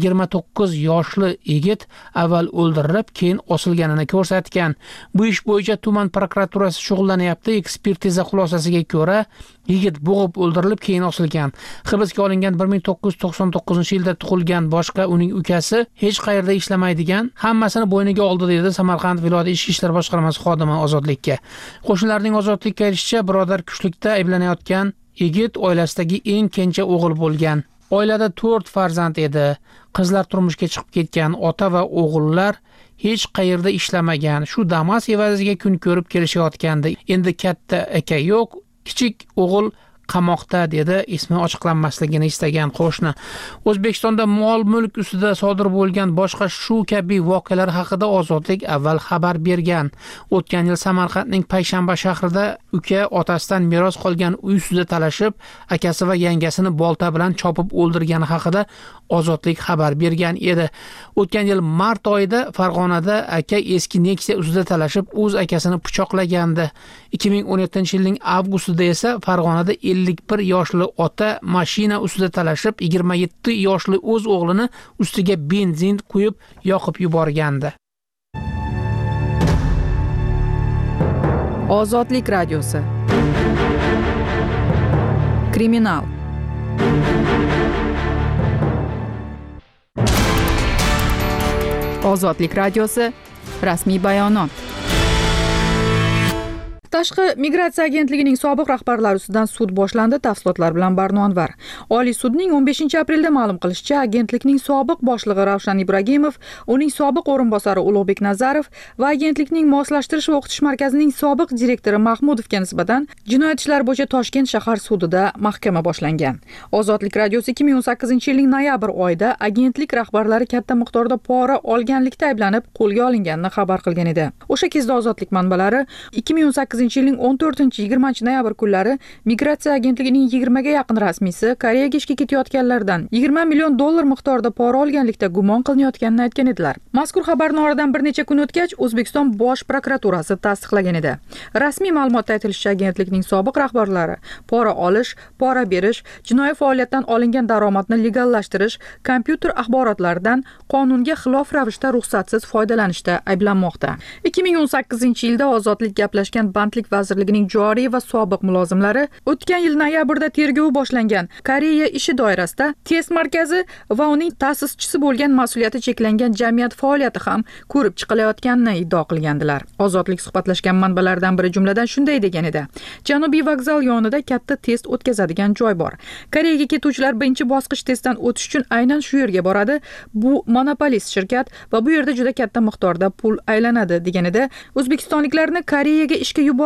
29 yoshli yigit avval o'ldirilib, keyin osilganini ko'rsatgan. Bu ish bo'yicha tuman prokuraturasi shug'ullanyapti. Ekspertiza xulosasiga ko'ra, yigit bo'g'ib o'ldirilib, keyin osilgan. Hibsga olingan 1999-yilda tug'ilgan boshqa uning ukasi hech qayerda ishlamaydigan, hammasini bo'yniga oldi, dedi Samarqand viloyat ichki ishlar boshqarmasi xodimi ozodlikka. Qo'shnilarning ozodlikka aytishicha, birodar kuchlikda ayblanayotgan yigit oilasidagi eng kenja o'g'il bo'lgan. Oilada 4 farzand edi. Qizlar turmushga chiqib ketgan, ota va o'g'illar hech qayerda ishlamagan. Shu Damas evaziga kun ko'rib kelishayotgandi. Endi katta aka yo'q, kichik o'g'il qamoqda, dedi ismi ochiqlanmasligini istagan qo'shni. O'zbekistonda mol-mulk ustida sodir bo'lgan boshqa shu kabi voqealar haqida Ozodlik avval xabar bergan. O'tgan yil Samarqandning Payshanba shahrida uka otasidan meros qolgan uy ustida talashib, akasi va yangasini bolta bilan chopib o'ldirgani haqida Ozodlik xabar bergan edi. O'tgan yil mart oyida Farg'onada aka eski Nexia ustida talashib, o'z akasini pichoqlagandi. 2017-yilning avgustida esa Farg'onada 51 yoshli ota mashina ustida talashib, 27 yoshli o'z o'g'lini ustiga benzin quyib yoqib yuborgandi. Ozodlik radiosi. Kriminal. Ozodlik radiosi. Rasmiy bayonot. Tashqi migratsiya agentligining sobiq rahbarlari ustidan sud boshlandi. Tafsilotlar bilan Barno Anvar. Oliy sudning 15-aprelda ma'lum qilishicha, agentlikning sobiq boshlig'i Ravshan Ibragimov, uning sobiq o'rinbosari Ulug'bek Nazarov va agentlikning moslashtirish va o'qitish markazining sobiq direktori Mahmudovga nisbatan jinoyat ishlari bo'yicha Toshkent shahar sudida mahkama boshlangan. Ozodlik radiosi 2018-yilning noyabr oyida agentlik rahbarlari katta miqdorda pora olganlikda ayblanib qo'lga olinganini xabar qilgan edi. O'sha kezda Ozodlik manbalari 2018-yilning 14-20 noyabr kunlari migratsiya agentligining 20 ga yaqin rasmiysi Koreyaga ishga ketayotganlardan 20 million dollar miqdorida pora olganlikda gumon qilinayotganini aytgan edilar. Mazkur xabarni oradan bir necha kun o'tgach, O'zbekiston Bosh prokuraturasi tasdiqlagan edi. Rasmiy ma'lumotda aytilishicha, agentlikning sobiq rahbarlari pora olish, pora berish, jinoiy faoliyatdan olingan daromadni legallashtirish, kompyuter axborotlaridan qonunga xilof ravishda ruxsatsiz foydalanishda ayblanmoqda. 2018-yilda Ozodlik gaplashgan Bandlik vazirligining joriy va sobiq mulozimlari o'tgan yil noyabrda tergovi boshlangan Koreya ishi doirasida test markazi va uning ta'sischisi bo'lgan mas'uliyati cheklangan jamiyat faoliyati ham ko'rib chiqilayotganini iddao qilgandilar. Ozodlik suhbatlashgan manbalardan biri jumladan shunday degan edi: Janubiy vokzal yonida katta test o'tkazadigan joy bor. Koreyaga ketuvchilar birinchi bosqich testdan o'tish uchun aynan shu yerga boradi. Bu monopolist shirkat va bu yerda juda katta miqdorda pul aylanadi, deganida O'zbekistonliklarni Koreyaga ishga yuborib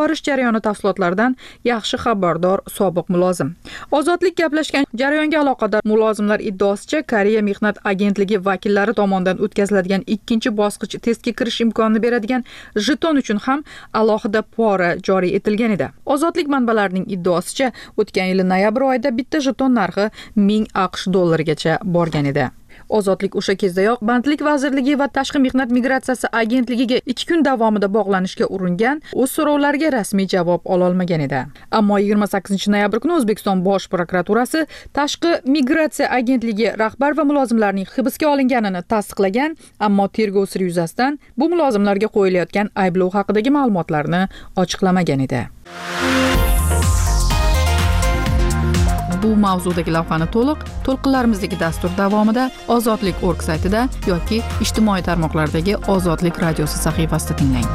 chiqarish jarayoni tafsilotlaridan yaxshi xabardor sobiq mulozim. Ozodlik gaplashgan jarayonga aloqador mulozimlar iddaosicha, Koreya mehnat agentligi vakillari tomonidan o'tkaziladigan ikkinchi bosqich testga kirish imkonini beradigan jeton uchun ham alohida pora joriy etilgan edi. Ozodlik manbalarining iddaosicha, o'tgan yil noyabr oyida bitta jeton narxi 1000 AQSh dollarigacha borgan edi. Ozodlik o'sha kezdayoq Bandlik vazirligi va Tashqi mehnat migratsiyasi agentligiga 2 kun davomida bog'lanishga uringan, o'z so'rovlariga rasmiy javob ola olmagan edi. Ammo 28-noyabr kuni O'zbekiston Bosh prokuraturasi Tashqi migratsiya agentligi rahbar va mulozimlarning hibsga olinganini tasdiqlagan, ammo tergov siri yuzasidan bu mulozimlarga qo'yilayotgan ayblov haqidagi ma'lumotlarni ochiqlamagan edi. Bu mavzudagi lavhani to'lqinlarimizdagi dastur davomida Ozodlik.org saytida yoki ijtimoiy tarmoqlardagi Ozodlik radiosi sahifasida tinglang.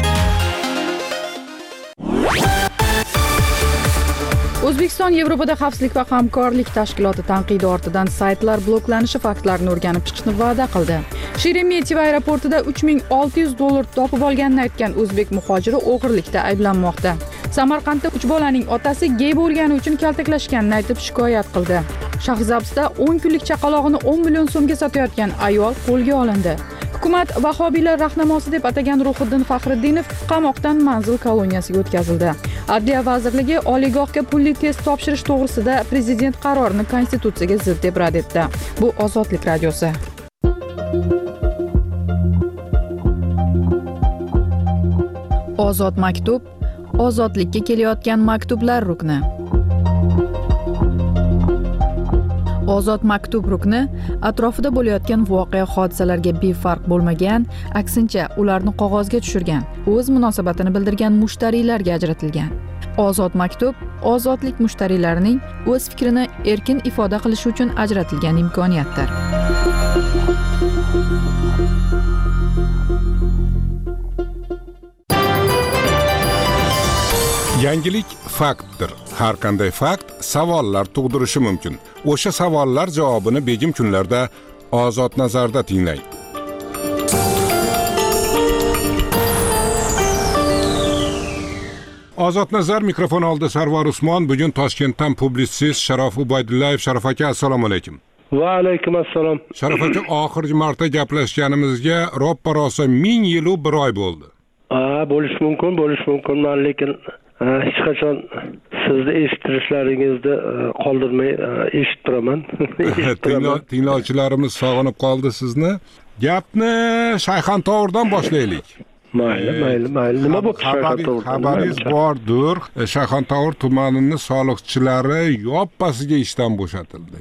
O'zbekiston Yevropada xavfsizlik va hamkorlik tashkiloti tanqidi ortidan saytlar bloklanishi faktlarini o'rganib chiqishni va'da qildi. Sheremetyevo aeroportida $3600 topib olganini aytgan o'zbek muhojiri o'g'irlikda ayblanmoqda. Samarqandda 3 bolaning otasi gey bo'lgani uchun kaltaklashganini aytib shikoyat qildi. Shahrizabsda 10 kunlik chaqalog'ini 10 million so'mga sotayotgan ayol qo'lga olindi. Hukumat vahobiylar rahnamosi deb atagan Ruhiddin Faxriddinov qamoqdan manzil koloniyasiga o'tkazildi. Adliya vazirligi oliygohga pulli test topshirish to'g'risida prezident qarorini konstitutsiyaga zid deb rad etdi. Bu Ozodlik radiosi. Ozod maktub, ozodlikka kelayotgan maktublar rukni. Ozod maktub rukni atrofida bo'layotgan voqea hodisalarga befarq bo'lmagan, aksincha ularni qog'ozga tushirgan, o'z munosabatini bildirgan mushtariylarga ajratilgan. Ozod maktub ozodlik mushtariylarining o'z fikrini erkin ifoda qilishi uchun ajratilgan imkoniyatdir. Yangilik faktdir. Har qanday fakt savollar tug'dirishi mumkin. O'sha savollar javobini begim kunlarda Ozod nazarda tinglang. Ozod nazar mikrofon oldi Sarvar Usmon. Bugun Toshkentdan publitsist Sharof Ubaydullayev. Sharof aka, assalomu alaykum. Va alaykum assalom. Sharof aka, oxirgi marta gaplashganimizga roppa-rosa 1000 yil u 1 oy bo'ldi. Bo'lish mumkin, men lekin hech qachon sizni eshittirishlaringizni qoldirmay eshitib turaman. Tinglovchilarimiz sog'inib qoldi sizni. Gapni Shayxontohurdan boshlaylik. Mayli. Nima bu xabaringiz bordir. Shayxontohur tumanining soliqchilari yoppasiga ishdan bo'shatildi.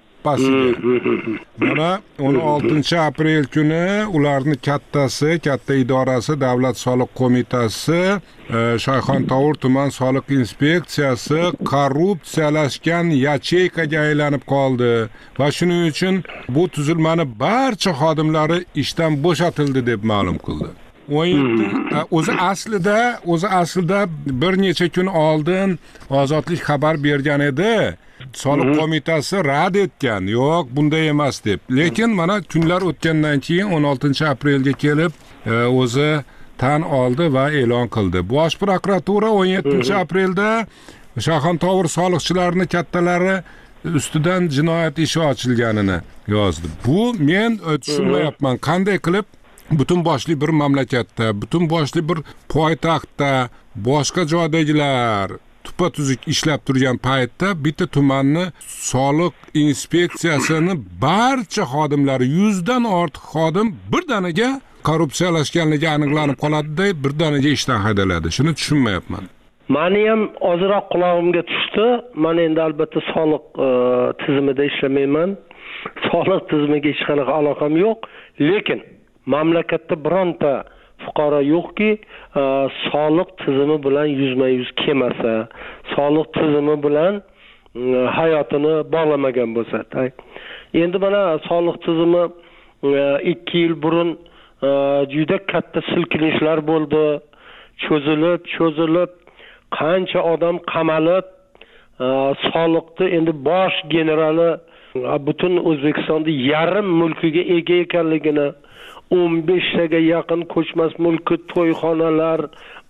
Mana 16-aprel kuni ularning katta idorasi Davlat soliq qo'mitasi Shayxontohur tuman soliq inspeksiyasi korrupsiyalashgan yacheykaga aylanib qoldi va shuning uchun bu tuzilmani barcha xodimlari ishdan bo'shatildi deb ma'lum qildi. O'zi aslida bir necha kun oldin Ozodlik xabar bergan edi. Soliq qo'mitasi rad etgan, yo'q bunday emas deb. Lekin mana kunlar o'tgandan keyin 16-aprelga kelib o'zi tan oldi va e'lon qildi. Bosh prokuratura 17-aprelda Shayxontohur soliqchilarining kattalari ustidan jinoyat ishi ochilganini yozdi. Bu men tushunmayapman, qanday qilib butun boshli bir mamlakatda, butun boshli bir poytaxtda boshqa joydagilar tupa-tuzuk ishlab turgan paytda bitta tumanni soliq inspeksiyasini barcha xodimlari 100 dan ortiq xodim birdaniga korrupsiyalashganligi aniqlanib qoladi-da, birdaniga ishdan haydaladi. Shuni tushunmayapman. Meni ham ozroq qulog'imga tushdi. Men endi albatta soliq tizimida ishlamayman. Soliq tizimiga hech qanaqa aloqam yo'q, lekin mamlakatda bironta fuqaro yo'qki, soliq tizimi bilan yuzma-yuz kelmasa, soliq tizimi bilan hayotini bog'lamagan bo'lsa. Endi mana soliq tizimi 2 yil burun juda katta silkinishlar bo'ldi. Cho'zilib, qancha odam qamalib, soliqni endi bosh generali butun O'zbekistonda yarim mulkiga ega ekanligini, 15 taga yaqin ko'chmas mulki, to'yxonalar,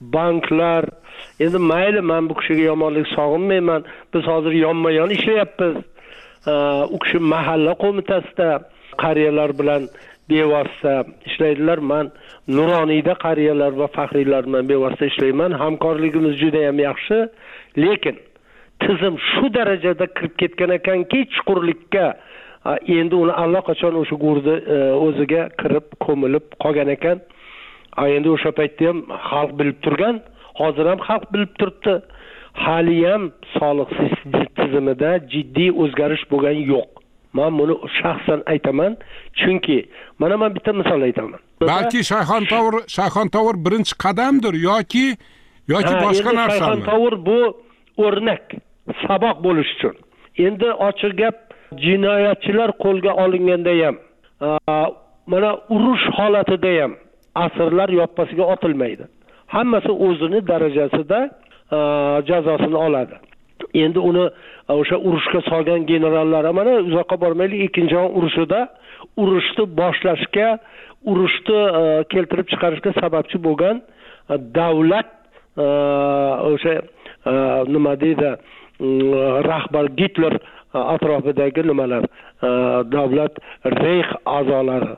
banklar. Endi mayli, men bu kishiga yomonlik sog'inmayman. Biz hozir yonma-yon ishlayapmiz. U kishi mahalla qo'mitasida qariyalar bilan bevosita ishlaydilar. Men Nuroniyda qariyalar va faxriylar bilan bevosita ishlayman. Hamkorligimiz juda ham yaxshi, lekin tizim shu darajada kirib ketgan ekanki, chuqurlikka endi uni allaqachon o'sha go'rda o'ziga kirib ko'milib qolgan ekan. Endi o'sha paytda ham xalq bilib turgan, hozir ham xalq bilib turibdi. Hali ham soliq tizimida jiddiy o'zgarish bo'lgan yo'q. Men buni shaxsan aytaman, chunki mana men bitta misol aytaman. Balki Shayxontohur birinchi qadamdir yoki boshqa narsami? Shayxontohur bu o'rnak, saboq bo'lish uchun. Endi ochiq gap, jinoyatchilar qo'lga olinganda ham, mana urush holatida ham asirlar yoppasiga otilmaydi. Hammasi o'zini darajasida jazosini oladi. Endi uni o'sha urushga solgan generallar mana uzoqqa bormaylik, ikkinchi jahon urushida urushni boshlashga, urushni keltirib chiqarishga sababchi bo'lgan davlat o'sha nima deydi, rahbar Gitler atrofidagi nimalar, davlat Reyx a'zolari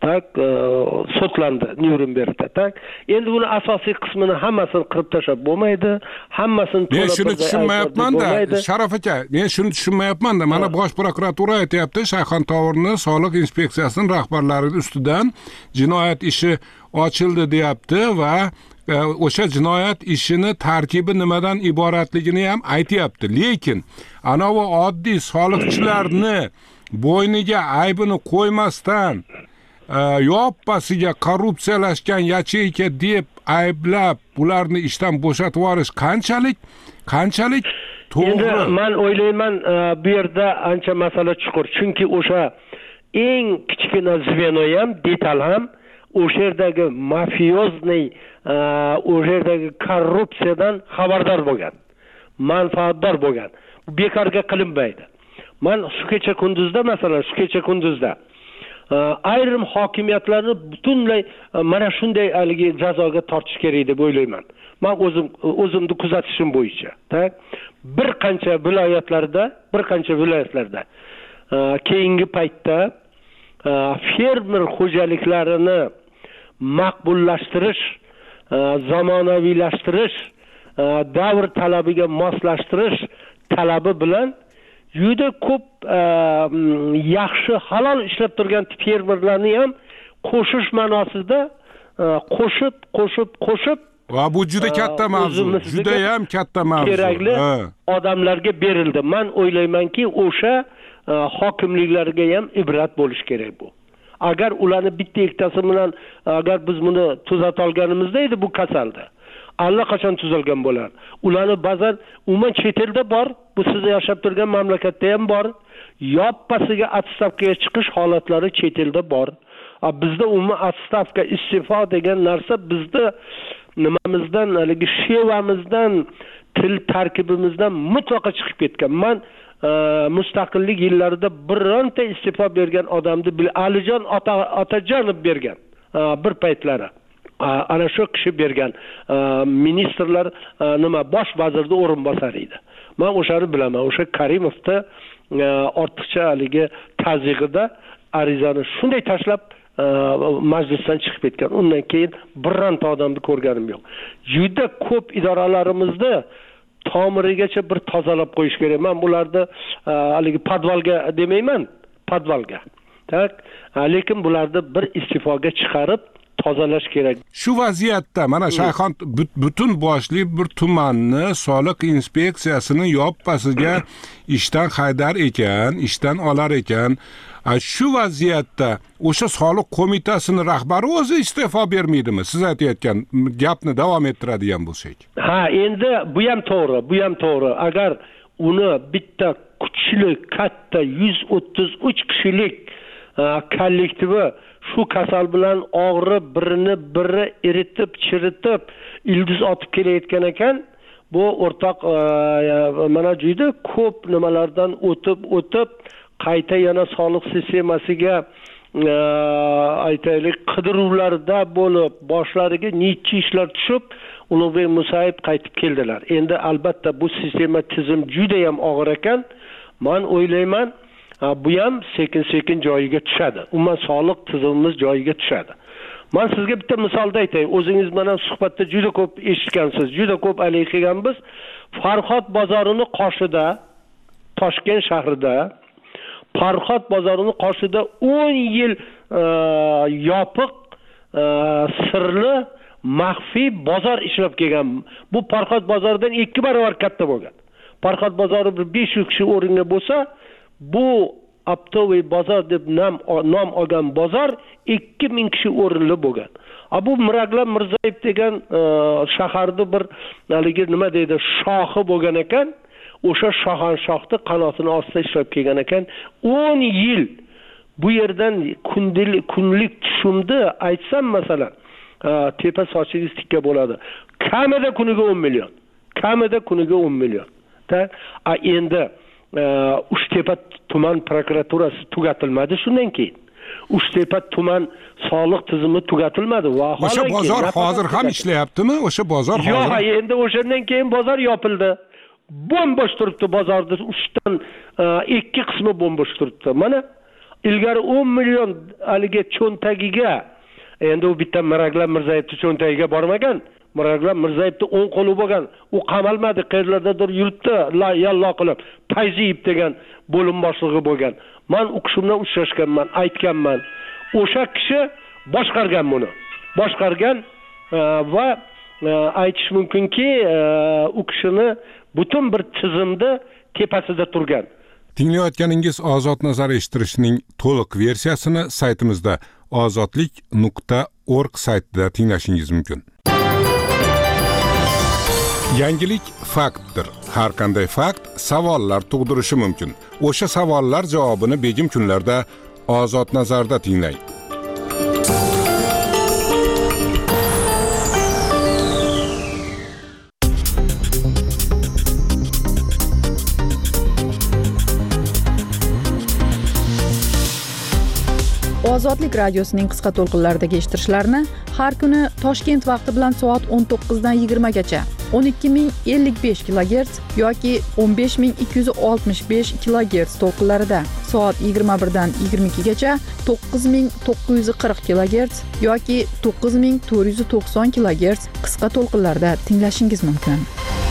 sotlandi Nyurnbergda. Endi buni asosiy qismini hammasini qirib tashlab bo'lmaydi, hammasini to'lab. Men shuni tushunmayapman-da, Sharof aka, men shuni tushunmayapman-da. Mana bosh prokuratura aytayapti, Shayxontohurni soliq inspeksiyasining rahbarlari ustidan jinoyat ishi ochildi deyapti va o'sha jinoyat ishini tarkibi nimadan iboratligini ham aytayapti. Lekin anavi oddiy soliqchilarni bo'yniga aybini qo'ymasdan yoppasiga korrupsiyalashgan yacheyka deb ayblab ularni ishdan bo'shatib yuborish qanchalik to'g'ri? Endi men o'ylayman, bu yerda ancha masala chuqur, chunki o'sha eng kichkina zveno ham, detal ham o'sha yerdagi mafiyozniy, o'sha yerdagi korrupsiyadan xabardor bo'lgan, manfaatdor bo'lgan. Bekorga qilinmaydi. Men shu kecha kunduzda ayrim hokimiyatlarni butunlay mana shunday haligi jazoga tortish kerak deb o'ylayman. Men o'zimni kuzatishim bo'yicha, bir qancha viloyatlarda keyingi paytda fermer xo'jaliklarini maqbullashtirish, zamonaviylashtirish, davr talabiga moslashtirish talabi bilan juda ko'p yaxshi halol ishlab turgan fermerlarni ham qo'shish ma'nosida qo'shib va bu juda katta mavzu, juda ham katta mavzu. Kerakli odamlarga berildi. Men o'ylaymanki, o'sha hokimliklarga ham ibrat bo'lish kerak bu. Agar ularni bitta ikkitasi bilan agar biz buni tuzata olganimizda edi bu kasalda, allaqachon tuzalgan bo'lar. Ularni ba'zan umuman chet elda bor, bu siz yashab turgan mamlakatda ham bor. Yoppasiga atstavkaga chiqish holatlari chet elda bor. Bizda umuman atstavka, iste'fo degan narsa bizda nimamizdan, haligi shevamizdan, til tarkibimizdan mutlaqo chiqib ketgan. Men mustaqillik yillarida bironta iste'fo bergan odamni Alijon Otajonov bergan bir paytlari. Ana shu kishi bergan ministrlar bosh vazirda o'rinbosari edi. Men o'shani bilaman. O'sha Karimovda ortiqcha haligi tazyiqida arizani shunday tashlab majlisdan chiqib ketgan. Undan keyin bironta odamni ko'rganim yo'q. Juda ko'p idoralarimizda tomirigacha bir tozalab qo'yish kerak. Men bularni haligi podvalga demayman, podvalga. Lekin bularni bir iste'foga chiqarib tozalash kerak. Shu vaziyatda mana Shayxon butun boshli bir tumanni soliq inspeksiyasini yoppasiga ishdan haydar ekan, ishdan olar ekan. Shu vaziyatda o'sha soliq qo'mitasining rahbari o'zi iste'fo bermaydimi? Siz aytayotgan gapni davom ettiradigan bo'lsak. Endi bu ham to'g'ri. Agar uni bitta kuchli, katta 133 kishilik kollektivi shu kasal bilan og'rib, biri eritib, chiritib, ildiz otib kelayotgan ekan, bu o'rtoq mana juda ko'p nimalardan o'tib qayta yana soliq sistemasiga aytaylik qidiruvlarda bo'lib, boshlariga necha ishlar tushib, Ulug'bek Musayev qaytib keldilar. Endi albatta bu sistema tizim juda ham og'ir ekan. Men o'ylayman, bu ham sekin-sekin joyiga tushadi. Umuman soliq tizimimiz joyiga tushadi. Men sizga bitta misolda aytay. O'zingiz bilan suhbatda juda ko'p eshitgansiz, juda ko'p alik qilganmiz. Farhod bozorini qoshida, Toshkent shahrida, Farhod bozorini qoshida 10 yil yopiq sirli maxfiy bozor ishlab kelgan. Bu Farhod bozoridan 2 barobar katta bo'lgan. Farhod bozori bir 500 kishi o'ringa bo'lsa, bu Optoviy bozor deb nom olgan bozor 2000 kishi o'rinli bo'lgan. Bu Miraglam Mirzayev degan shaharda bir haligi nima deydi, shohi bo'lgan ekan. O'sha shohanshohni qanotini ostida ishlab kelgan ekan. 10 yil bu yerdan kunlik tushumni aytsam masalan, tepa sochingiz tikka bo'ladi. Kamida kuniga 10 million. Kamida kuniga 10 million. Endi Uchtepa tuman prokuraturasi tugatilmadi shundan keyin. Uchtepa tuman soliq tizimi tugatilmadi va o'sha bozor hozir ham ishlayaptimi? O'sha bozor hozir? Yo'q, endi o'shandan keyin bozor yopildi. Bombosh turibdi bozorda, uchdan 2 qismi bombosh turibdi. Mana ilgari 10 million aliga cho'ntagiga, endi u bitta Miraglam Mirzayevning cho'ntagiga bormagan. Miraglam Mirzayevni 10 qo'li bo'lgan. U qamalmadi, qayerlardadir yuribdi, yallo qilib, Payziyev degan bo'lim boshlig'i bo'lgan. Men u kishi bilan uchrashganman, aytganman. O'sha kishi boshqargan buni. Boshqargan va aytish mumkinki, u kishini butun bir tizimda tepasida turgan. Tinglayotganingiz Ozod nazar eshittirishning to'liq versiyasini saytimizda ozodlik.org saytida tinglashingiz mumkin. Yangilik faktdir. Har qanday fakt savollar tug'dirishi mumkin. O'sha savollar javobini begim kunlarda Ozod nazarda tinglang. Ozodlik radiosining qisqa to'lqinlaridagi eshittirishlarni har kuni Toshkent vaqti bilan soat 19 dan 20 gacha 12055 kHz yoki 15265 kHz to'lqinlarida, soat 21 dan 22 gacha 9940 kHz yoki 9490 kHz qisqa to'lqinlarda tinglashingiz mumkin.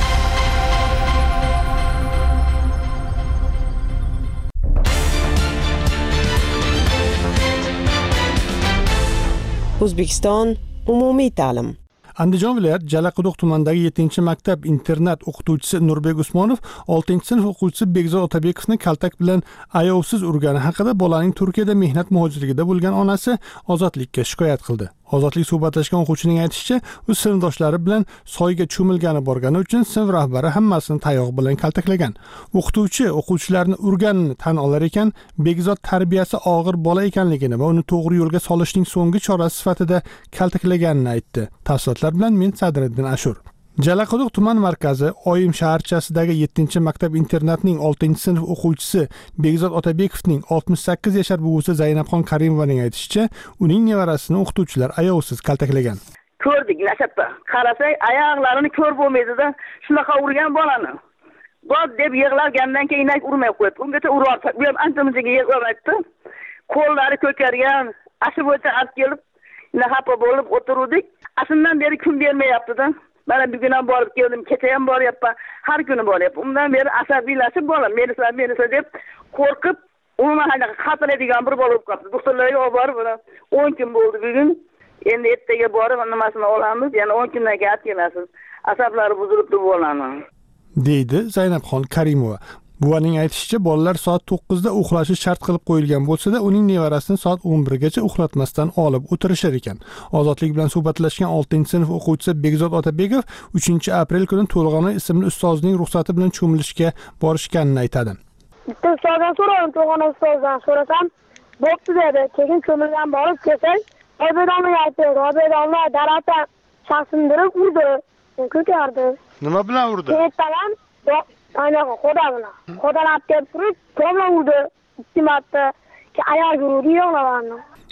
O'zbekiston umumiy ta'lim. Andijon viloyat Jalaquduq tumanidagi 7-maktab internat o'qituvchisi Nurbek Usmonov 6-sinf o'quvchisi Begzod Otabekovni kaltak bilan ayovsiz urgani haqida bolaning Turkiyada mehnat muhojirligida bo'lgan onasi Ozodlikka shikoyat qildi. Ozodlik suhbatlashgan o'quvchining aytishicha, u sinfdoshlari bilan soyga cho'milgani borgani uchun sinf rahbari hammasini tayoq bilan kaltaklagan. O'qituvchi o'quvchilarni urganini tan olar ekan, Begzod tarbiyasi og'ir bola ekanligini va uni to'g'ri yo'lga solishning so'nggi chorasi sifatida kaltaklaganini aytdi. Tafsilotlar bilan men Sadriddin Ashur. Jalaquduq tuman markazi Oyim shaharchasidagi 7-maktab internatning 6-sinf o'quvchisi Begzod Otabekovning 68 yashar buvisi Zaynabxon Karimovaning aytishicha, uning nevarasini o'qituvchilar ayovsiz kaltaklagan. Ko'rdik nashatda. Qarasak, oyoqlarini ko'r bo'lmaydi-da, shunaqa urgan bolani. God deb yig'largandan keyin inak urmay qo'ydi. Ungacha urarsa, bu ham ancha-munchaga yig'lamaydi. Qo'llari ko'kargan, ashi bo'yicha olib kelib, xafa bo'lib o'tirdik. Asldan beri kun bermayapti-da. Mana bugun ham borib keldim, kecha ham boryapman, har kuni boryapman. Undan beri asabiylashib bolam, menisa deb qo'rqib, umuman hanaqa xatirlaydigan bir bola bo'lib qoldi. Doktorlarga olib borib, 10 kun bo'ldi bugun. Endi ertaga borib nimasini olamiz, yana 10 kundan keyin kelasiz. Asablari buzilibdi bolani, deydi Zaynabxon Karimova. Buvaning aytishicha, bolalar soat 9 da uxlashi shart qilib qo'yilgan bo'lsa-da, uning nevarasini soat 11 gacha uxlatmasdan olib o'tirishar ekan. Ozodlik bilan suhbatlashgan 6-sinf o'quvchisi Begzod Otabekov 3-aprel kuni To'lg'onay ismli ustozining ruxsati bilan cho'milishga borishganini aytadi. Bitta ustozdan so'radim, To'lg'onay ustozidan so'rasam, bo'pti dedi. Keyin cho'milgan borib kelsak, Oybedonga aytdi, Oybedonlar darata shaxsindirib urdi, ko'tardi. Nima bilan urdi? Keyin aynan xoda bilan. Xodan olib kelib turib, tomla urdi. 2 marta ayol urdi yo'qlarni.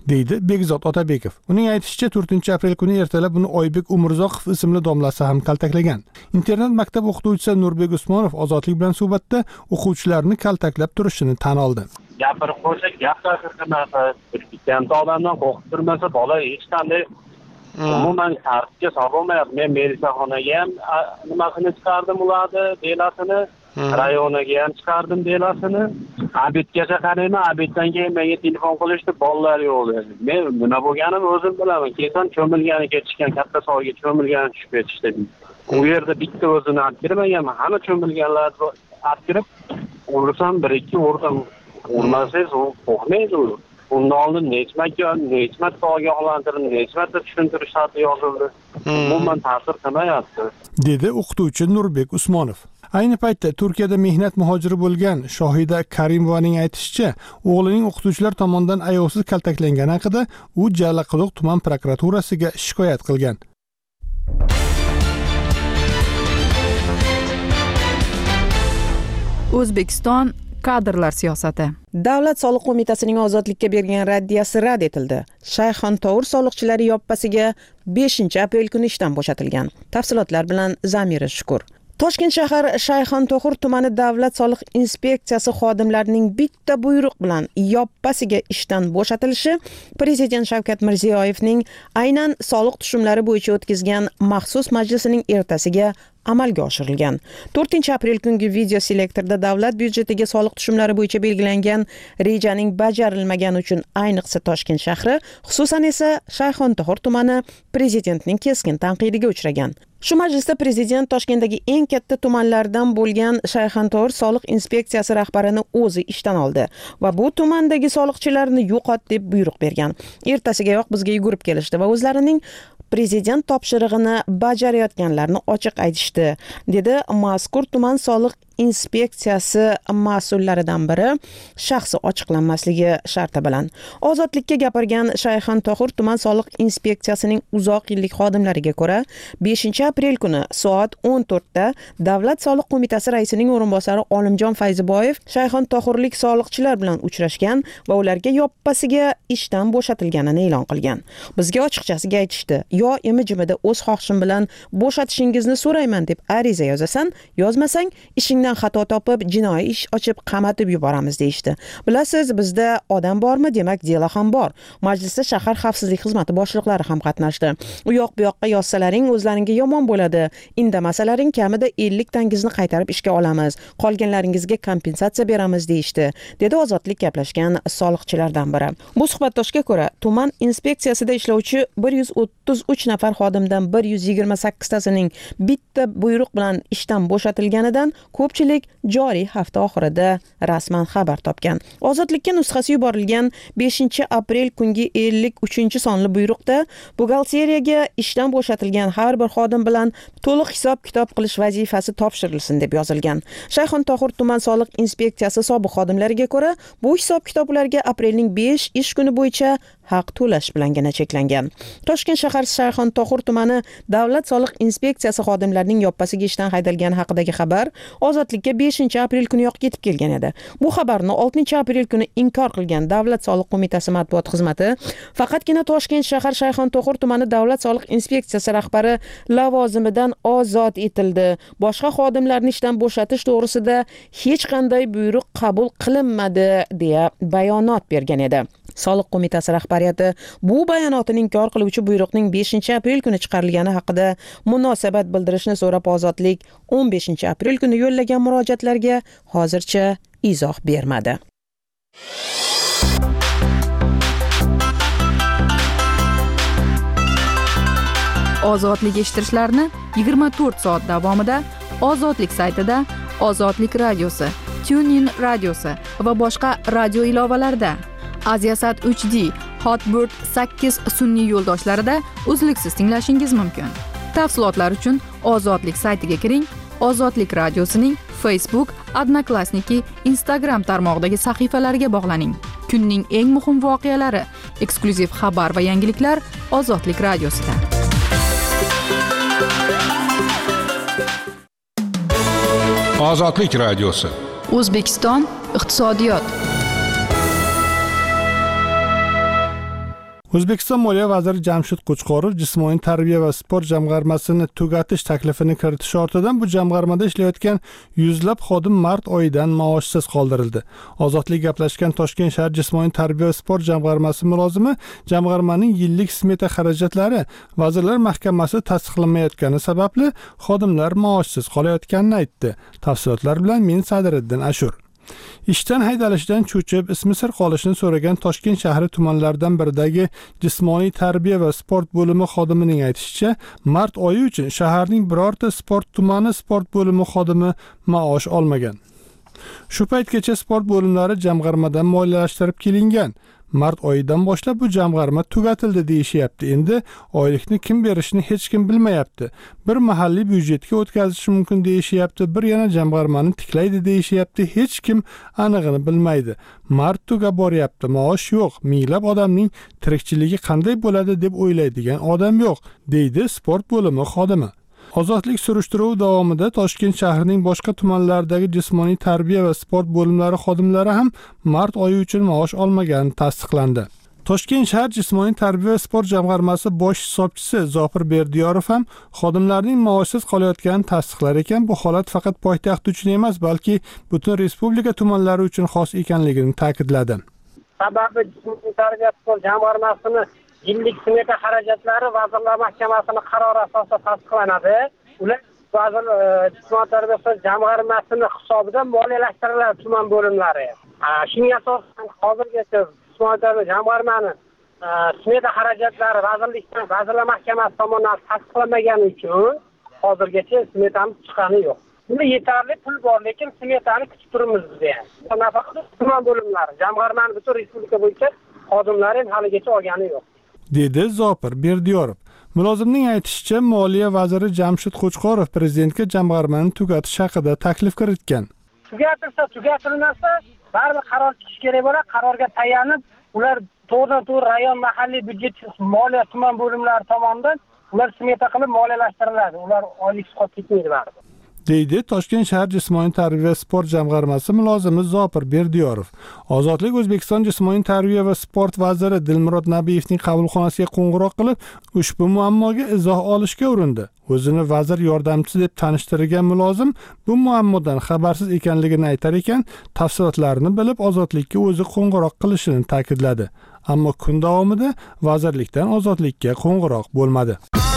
deydi Bekzod Otabekov. Uning aytishicha 4-aprel kuni ertalab uni Oybek Umurzoqov ismli domlasi ham kaltaklagan. Internat maktab o'qituvchisi Nurbek Usmonov Ozodlik bilan suhbatda o'quvchilarni kaltaklab turishini tan oldi. Gapirib qo'ysa, gaplar qanaqa, bitta odamdan qo'rqib turmasa, bola hech qanday umuman tartibga solmayapti. Men merisaxonaga ham nimasini chiqardim ularni, belasini, rayoniga ham chiqardim belasini. Abitgacha qarayman, abitdan keyin menga telefon qilishdi, bolalar yo'q dedi. Men nima bo'lganini o'zim bilaman. Keyin cho'milganiga chiqqan katta soyga cho'milgani tushib ketishdi. U yerda bitta o'zini olib kirmagan, hamma cho'milganlarni olib kirib, ursam 1-2 urdim. Urmasangiz u qo'rqmaydi u. Undan oldin nechmarta ogohlantirib, nechmarta tushuntirish xati yozildi. Umuman ta'sir qilmayapti, dedi o'qituvchi Nurbek Usmonov. Ayni paytda Turkiyada mehnat muhojiri bo'lgan Shohida Karimovaning aytishicha, o'g'lining o'qituvchilar tomonidan ayovsiz kaltaklangani haqida u Jalaquduq tuman prokuraturasiga shikoyat qilgan. O'zbekiston kadrlar siyosati. Davlat soliq qo'mitasining ozodlikka bergan raddiyasi rad etildi. Shayxontohur soliqchilari yoppasiga 5-aprel kuni ishdan bo'shatilgan. Tafsilotlar bilan Zamira Shukur. Toshkent shahar Shayxontohur tumani davlat soliq inspeksiyasi xodimlarining bitta buyruq bilan yoppasiga ishdan bo'shatilishi Prezident Shavkat Mirziyoyevning aynan soliq tushumlari bo'yicha o'tkazgan maxsus majlisining ertasiga amalga oshirilgan. 4-aprel kungi video selektorda davlat byudjetiga soliq tushumlari bo'yicha belgilangan rejaning bajarilmagani uchun ayniqsa Toshkent shahri, xususan esa Shayxontohur tumani prezidentning keskin tanqidiga uchragan. Shu majlisda prezident Toshkentdagi eng katta tumanlardan bo'lgan Shayxontohur soliq inspeksiyasi rahbarini o'zi ishdan oldi va bu tumandagi soliqchilarni yo'qot deb buyruq bergan. Ertasigayoq bizga yugurib kelishdi va o'zlarining prezident topshirig'ini bajarayotganlarni ochiq aytishdi, dedi mazkur tuman soliq inspeksiyasi mas'ullaridan biri shaxsi ochiqlanmasligi sharti bilan. Ozodlikka gapirgan Shayxontohur tuman soliq inspeksiyasining uzoq yillik xodimlariga ko'ra, 5-aprel kuni soat 14 da Davlat soliq qo'mitasi raisining o'rinbosari Olimjon Fayziboyev Shayxontohurlik soliqchilar bilan uchrashgan va ularga yoppasiga ishdan bo'shatilganini e'lon qilgan. Bizga ochiqchasiga aytishdi: "Yo imi-jimida o'z xohishim bilan bo'shatishingizni so'rayman deb ariza yozasan, yozmasang ishingdan xato topib jinoiy ish ochib qamatib yuboramiz" deyishdi. Bilasiz, bizda odam bormi, demak delo ham bor. Majlisda shahar xavfsizlik xizmati boshliqlari ham qatnashdi. U yoq bu yoqqa yozsalaring o'zlaringga yomon bo'ladi. Indamasalaring kamida 50 tangizni qaytarib ishga olamiz. Qolganlaringizga kompensatsiya beramiz deyishdi, dedi ozodlik gaplashgan soliqchilardan biri. Bu suhbatdoshga ko'ra, tuman inspeksiyasida ishlovchi 133 nafar xodimdan 128 tasining bitta buyruq bilan ishdan bo'shatilganidan ko'pchilik joriy hafta oxirida rasman xabar topgan. Ozodlikka nusxasi yuborilgan 5-aprel kungi 53-sonli buyruqda buxgalteriyaga ishdan bo'shatilgan har bir xodim bilan to'liq hisob-kitob qilish vazifasi topshirilsin deb yozilgan. Shayxontohur tuman soliq inspeksiyasi sobiq xodimlariga ko'ra, bu hisob-kitob ularga aprelning 5 ish kuni bo'yicha haq to'lash bilangina cheklangan. Toshkent shahar Shayxontohur tumani davlat soliq inspeksiyasi xodimlarining yoppasiga ishdan haydalgani haqidagi xabar ozodlikka 5-aprel kuniyoq yetib kelgan edi. Bu xabarni 6-aprel kuni inkor qilgan Davlat soliq qo'mitasi matbuot xizmati faqatgina Toshkent shahar Shayxontohur tumani davlat soliq inspeksiyasi rahbari lavozimidan ozod etildi. Boshqa xodimlarni ishdan bo'shatish to'g'risida hech qanday buyruq qabul qilinmadi deya bayonot bergan edi. Soliq qo'mitasi rahbariyati bu bayonotni inkor qiluvchi buyruqning 5-aprel kuni chiqarilgani haqida munosabat bildirishni so'rab ozodlik 15-aprel kuni yo'llagan murojaatlarga hozircha izoh bermadi. Ozodlik eshittirishlarni 24 soat davomida Ozodlik saytida, Ozodlik radiosi, TuneIn radiosi va boshqa radio ilovalarida, Aziasat 3D, Hotbird 8 sun'iy yo'ldoshlarida uzluksiz tinglashingiz mumkin. Tafsilotlar uchun Ozodlik saytiga kiring. Ozodlik radiosining Facebook, Odnoklassniki, Instagram tarmog'idagi sahifalariga bog'laning. Kunning eng muhim voqealari, eksklyuziv xabar va yangiliklar Ozodlik radiosida. Ozodlik radiosi. O'zbekiston iqtisodiyot. O'zbekiston Moliya vaziri Jamshid Qo'chqorov jismoniy tarbiya va sport jamg'armasini tugatish taklifini kiritish ortidan bu jamg'armada ishlayotgan yuzlab xodim mart oyidan maoshsiz qoldirildi. Ozodlik gaplashgan Toshkent shahar jismoniy tarbiya va sport jamg'armasi mulozimi jamg'armaning yillik smeta xarajatlari Vazirlar Mahkamasi tasdiqlamayotgani sababli xodimlar maoshsiz qolayotganini aytdi. Tafsilotlar bilan men Sadiriddin Ashur. Ishdan haydalishdan cho'chib, ismi sir qolishini so'ragan Toshkent shahri tumanlaridan biridagi jismoniy tarbiya va sport bo'limi xodimining aytishicha, mart oyi uchun shaharning birorta sport tumani sport bo'limi xodimi maosh olmagan. Shu paytgacha sport bo'limlari jamg'armadan moliyalashtirib kelingan. Mart oyidan boshlab bu jamg'arma tugatildi deyishyapti. Endi oylikni kim berishini hech kim bilmayapti. Bir mahalliy byudjetga o'tkazish mumkin deyishyapti, bir yana jamg'armani tiklaydi deyishyapti. Hech kim anig'ini bilmaydi. Mart tuga boryapti, maosh yo'q. Minglab odamning tirikchiligi qanday bo'ladi deb o'ylaydigan odam yo'q, deydi sport bo'limi xodimi. Ozodlik surishtiruvi davomida Toshkent shahrining boshqa tumanlaridagi jismoniy tarbiya va sport bo'limlari xodimlari ham mart oyi uchun maosh olmagani tasdiqlandi. Toshkent shahar jismoniy tarbiya va sport jamg'armasi bosh hisobchisi Zofir Berdiyorov ham xodimlarning maoshsiz qolayotganini tasdiqlar ekan, bu holat faqat poytaxt uchun emas, balki butun respublika tumanlari uchun xos ekanligini ta'kidladi. Sababi jismoniy tarbiya va sport jamg'armasini yillik smeta xarajatlari Vazirlar Mahkamasining qarori asosida tasdiqlanadi. Ular vazir jismoniy tarbiya va jamg'armasini hisobidan moliyalashtiriladi tuman bo'limlari. Shunga asosan hozirgacha jismoniy tarbiya jamg'armani smeta xarajatlari Vazirlar Mahkamasi tomonidan tasdiqlanmagani uchun hozirgacha smetamiz chiqqani yo'q. Bunda yetarli pul bor, lekin smetani kutib turibmiz bizda ham. Nafaqat tuman bo'limlari, jamg'armani butun respublika bo'yicha xodimlari ham haligacha olgani yo'q, dedi Zofir Berdiyorov. Mulozimning aytishicha, Moliya vaziri Jamshid Qo'chqorov prezidentga jamg'armani tugatish haqida taklif kiritgan. Tugatilmasa, baribir qaror chiqish kerak bo'ladi. Qarorga tayanib, ular to'g'ridan-to'g'ri rayon mahalliy byudjet moliya tuman bo'limlari tomonidan ular smeta qilib moliyalashtiriladi. Ular oyliksiz qolib ketmaydi baribir, deydi Toshkent shahar jismoniy tarbiya va sport jamg'armasi mulozimi Zofir Berdiyorov. Ozodlik O'zbekiston jismoniy tarbiya va sport vaziri Dilmurod Nabiyevning qabulxonasiga qo'ng'iroq qilib, ushbu muammoga izoh olishga urindi. O'zini vazir yordamchisi deb tanishtirgan mulozim bu muammodan xabarsiz ekanligini aytar ekan, tafsilotlarini bilib Ozodlikka o'zi qo'ng'iroq qilishini ta'kidladi. Ammo kun davomida vazirlikdan Ozodlikka qo'ng'iroq bo'lmadi.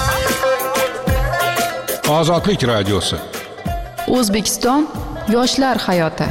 Ozodlik radiosi. O'zbekiston yoshlar hayoti.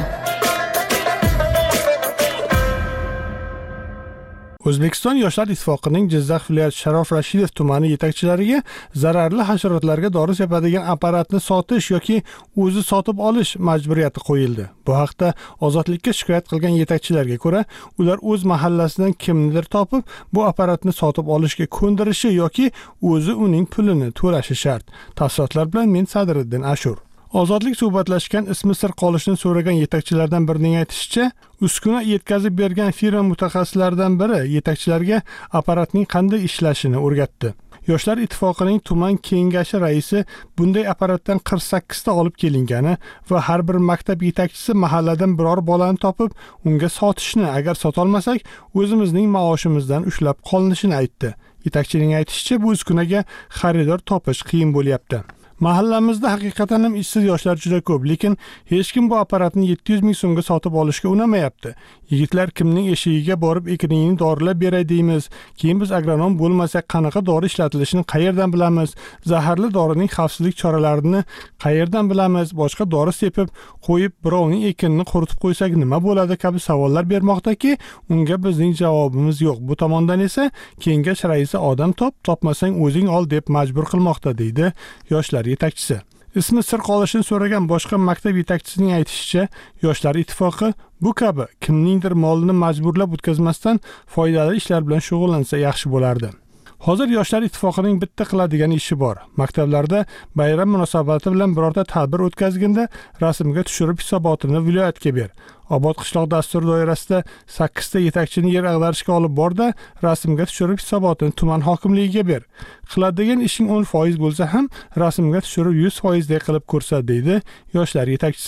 O'zbekiston Yoshlar ittifoqining Jizzax viloyati Sharof Rashidov tumani yetakchilariga zararli hasharotlarga dori sepadigan apparatni sotish yoki o'zi sotib olish majburiyati qo'yildi. Bu haqda Ozodlikka shikoyat qilgan yetakchilarga ko'ra, ular o'z mahallasidan kimnidir topib, bu apparatni sotib olishga ko'ndirishi yoki o'zi uning pulini to'lashi shart. Tafsilotlar bilan men Sadiriddin Ashur. Ozodlik suhbatlashgan ismi sir qolishini so'ragan yetakchilardan birining aytishicha, uskuna yetkazib bergan firma mutaxassislaridan biri yetakchilarga apparatning qanday ishlashini o'rgatdi. Yoshlar ittifoqining tuman kengashi raisi bunday apparatdan 48 ta olib kelingani va har bir maktab yetakchisi mahalladan biror bolani topib, unga sotishni, agar sotolmasak, o'zimizning maoshimizdan ushlab qolinishini aytdi. Yetakchining aytishicha, bu uskunaga xaridor topish qiyin bo'lyapti. Mahallamizda haqiqatan ham ishsiz yoshlar juda ko'p, lekin hech kim bu apparatni 700 ming so'mga sotib olishga unamayapti. Yigitlar kimning eshigiga borib ekiningni dorilab beray deymiz. Keyin biz agronom bo'lmasak qanaqa dori ishlatilishini qayerdan bilamiz? Zaharli dorining xavfsizlik choralarini qayerdan bilamiz? Boshqa dori sepib qo'yib birovning ekinini quritib qo'ysak nima bo'ladi kabi savollar bermoqdaki, unga bizning javobimiz yo'q. Bu tomondan esa kengash raisi odam topmasang o'zing ol deb majbur qilmoqda, deydi yoshlar yetakchisi. Ismi sir qolishini so'ragan boshqa maktab yetakchisining aytishicha, Yoshlar ittifoqi bu kabi kimningdir molini majburlab o'tkazmasdan foydali ishlar bilan shug'ullansa yaxshi bo'lardi. Hozir Yoshlar ittifoqining bitta qiladigan ishi bor. Maktablarda bayram munosabati bilan birorta tadbir o'tkazganda rasmga tushirib hisobotini viloyatga ber. Obod qishloq dasturi doirasida 8 ta yetakchini yer ag'darishga olib borda, rasmga tushirib hisobotini tuman hokimligiga ber. Qiladigan ishing 10% bo'lsa ham rasmga tushirib 100% dek qilib ko'rsat, deydi Yoshlar yetakchisi.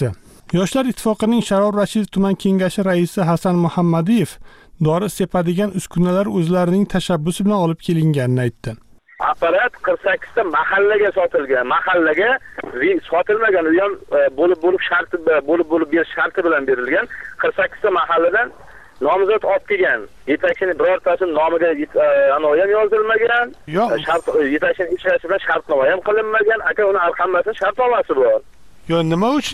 Yoshlar ittifoqining Sharof Rashidov tuman kengashi raisi Hasan Muhammadiyev dori sepadigan uskunalar o'zlarining tashabbusi bilan olib kelinganini aytdi. Apparat 48 ta mahallaga sotilgan. Mahallaga sotilmagan, u ham bo'lib berish sharti bilan berilgan. 48 ta mahalladan nomzod olib kelgan. Yetakchining birortasini nomiga anoyi ham yozilmagan. Yetakchining ishlashi bilan shartnoma ham qilinmagan. Aka uni hammasini shartnomasi bor. Yo, nima uchun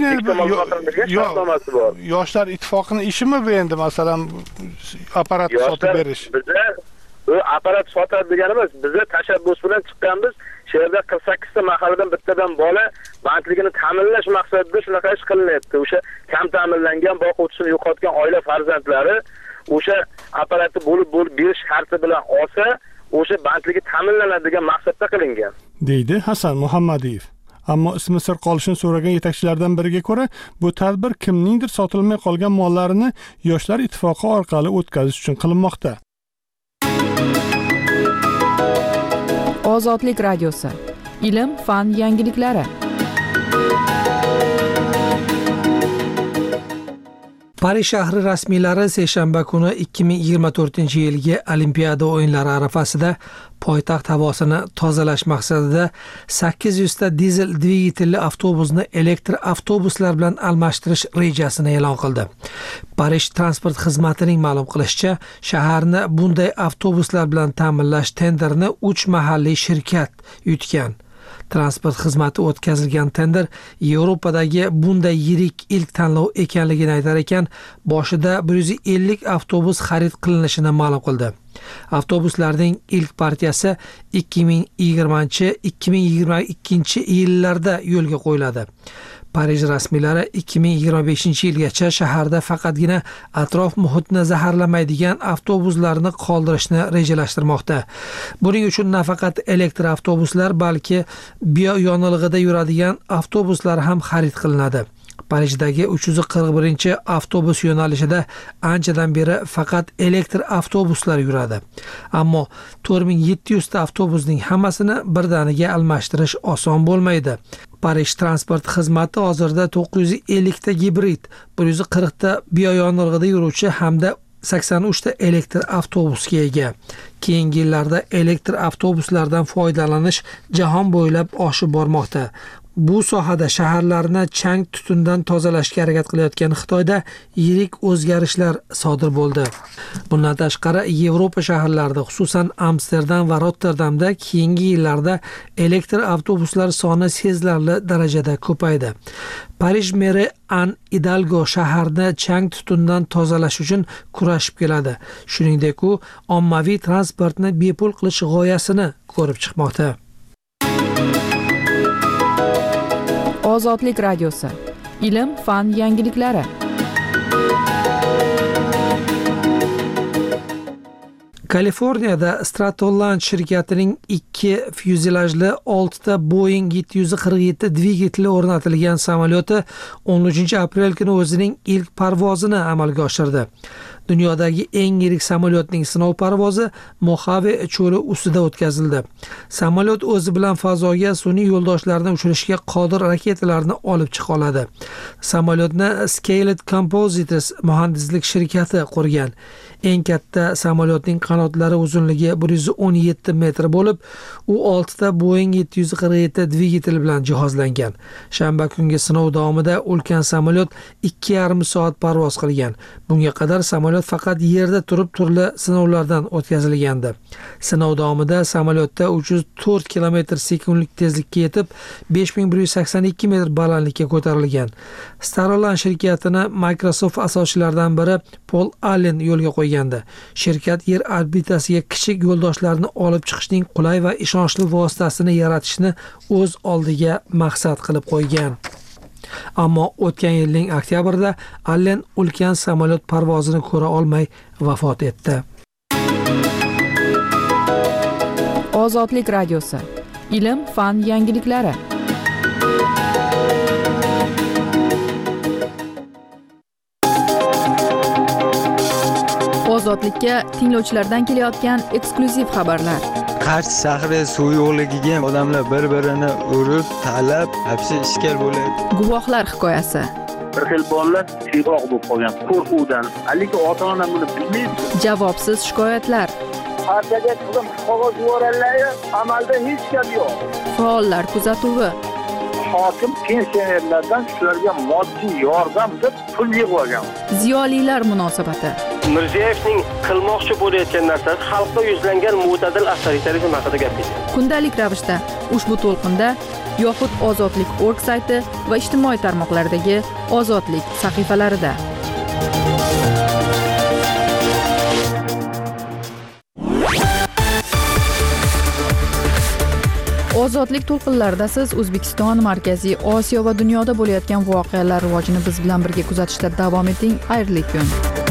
Yoshlar ittifoqining ishimi bu endi, masalan, apparat sotib berish? Bu apparat sotadi deganimiz, bizni tashabbus bilan chiqqanmiz. Shu yerda 48 ta mahalladan bittadan bola bandligini ta'minlash maqsadida shunaqa ish qilinyapti. O'sha kam ta'minlangan boquvchisini yo'qotgan oila farzandlari o'sha apparatni bo'lib berish sharti bilan olsa, o'sha bandligi ta'minlanadi degan maqsadda qilingan, deydi Hasan Muhammadiyev. Ammo ismi sir qolishini so'ragan yetakchilardan biriga ko'ra, bu tadbir kimningdir sotilmay qolgan mollarini Yoshlar ittifoqi orqali o'tkazish uchun qilinmoqda. Ozodlik radiosi. Ilm, fan yangiliklari. Parij shahri rasmiylari seshanba kuni 2024-yilgi Olimpiada o'yinlari arafasida poytaxt havosini tozalash maqsadida 800 ta dizel dvigatelli avtobusni elektr avtobuslar bilan almashtirish rejasini e'lon qildi. Parij transport xizmatining ma'lum qilishicha, shaharni bunday avtobuslar bilan ta'minlash tenderini 3 mahalliy shirkat yutgan. Transport xizmati o'tkazilgan tender Yevropadagi bunday yirik ilk tanlov ekanligini aytar ekan, boshida 150 avtobus xarid qilinishini ma'lum qildi. Avtobuslarning ilk partiyasi 2020-2022-yillarda yo'lga qo'yiladi. Parij rasmiylari 2025-yilgacha shaharda faqatgina atrof muhitni zaharlamaydigan avtobuslarni qoldirishni rejalashtirmoqda. Buning uchun nafaqat elektr avtobuslar, balki bioyonilg'ida yuradigan avtobuslar ham xarid qilinadi. Parijdagi 341-avtobus yo'nalishida anchadan beri faqat elektr avtobuslar yuradi. Ammo 4700 ta avtobusning hammasini birdaniga almashtirish oson bo'lmaydi. Parij transport xizmati hozirda 950 ta gibrid, 140 ta bioyonilg'ida yuruvchi hamda 83 ta elektr avtobusga ega. Keyingi yillarda elektr avtobuslardan foydalanish jahon bo'ylab oshib bormoqda. Bu sohada shaharlarni chang tutundan tozalashga harakat qilayotgan Xitoyda yirik o'zgarishlar sodir bo'ldi. Bundan tashqari Yevropa shaharlarida, xususan Amsterdam va Rotterdamda keyingi yillarda elektr avtobuslar soni sezilarli darajada ko'paydi. Parij meri Anne Hidalgo shaharni chang tutundan tozalash uchun kurashib keladi. Shuningdek, u ommaviy transportni bepul qilish g'oyasini ko'rib chiqmoqda. Ozodlik radiosi. Ilm, fan yangiliklari. Kaliforniyada Stratolaunch shirkatining 2 fyuzelajli 6 ta Boeing 747 dvigateli o'rnatilgan samolyoti 13-aprel kuni o'zining ilk parvozini amalga oshirdi. Dunyodagi eng yirik samolyotning sinov parvozi Mojave cho'li ustida o'tkazildi. Samolyot o'zi bilan fazoga sun'iy yo'ldoshlarni uchirishga qodir raketalarni olib chiqa oladi. Samolyotni Scaled Composites muhandislik shirkati qurgan. Eng katta samolyotning qanotlari uzunligi 117 metr bo'lib, u 6 ta Boeing 747 dvigatel bilan jihozlangan. Shanba kungi sinov davomida ulkan samolyot 2,5 soat parvoz qilgan. Bunga qadar samolyot faqat yerda turib turli sinovlardan o'tkazilgandi. Sinov davomida samolyotda 304 km/sekundlik tezlikka yetib, 5182 metr balandlikka ko'tarilgan. Starolin shirkatini Microsoft asoschilaridan biri Paul Allen yo'lga qo'ygandi. Shirkat yer orbitasiga kichik yo'ldoshlarni olib chiqishning qulay va ishonchli vositasini yaratishni o'z oldiga maqsad qilib qo'ygan. Ammo o'tgan yilning oktyabrida Allen ulkan samolyot parvozini ko'ra olmay vafot etdi. Ozodlik radiosi. Ilm, fan yangiliklari. Ozodlikka tinglovchilardan kelayotgan eksklyuziv xabarlar. Qarshi shahri suv yo'qligiga odamlar bir-birini urib, talab, hapsi ishkal bo'ladi. Guvohlar hikoyasi. bir xil bolalar siyroq bo'lib qolgan qo'rquvdan. Lekin ota-ona buni bilmaydi. Javobsiz shikoyatlar. Partiyaga qilib qog'oz yuborganlar, amalda hech gap yo'q. Faollar kuzatuvi. Hokim pensionerlardan shularga moddiy yordam deb pul yig'ib olgan. Ziyolilar munosabati. Mirziyoyevning qilmoqchi bo'layotgan narsasi xalqqa yuzlangan mo'tadil avtoritarizm haqida gapirdi. Kundalik ravishda ushbu to'lqinda yoxud Ozodlik.org sayti va ijtimoiy tarmoqlardagi Ozodlik sahifalarida. Ozodlik to'lqinlarida siz O'zbekiston, Markaziy Osiyo va dunyoda bo'layotgan voqealar rivojini biz bilan birga kuzatishda davom eting. Xayrli kun.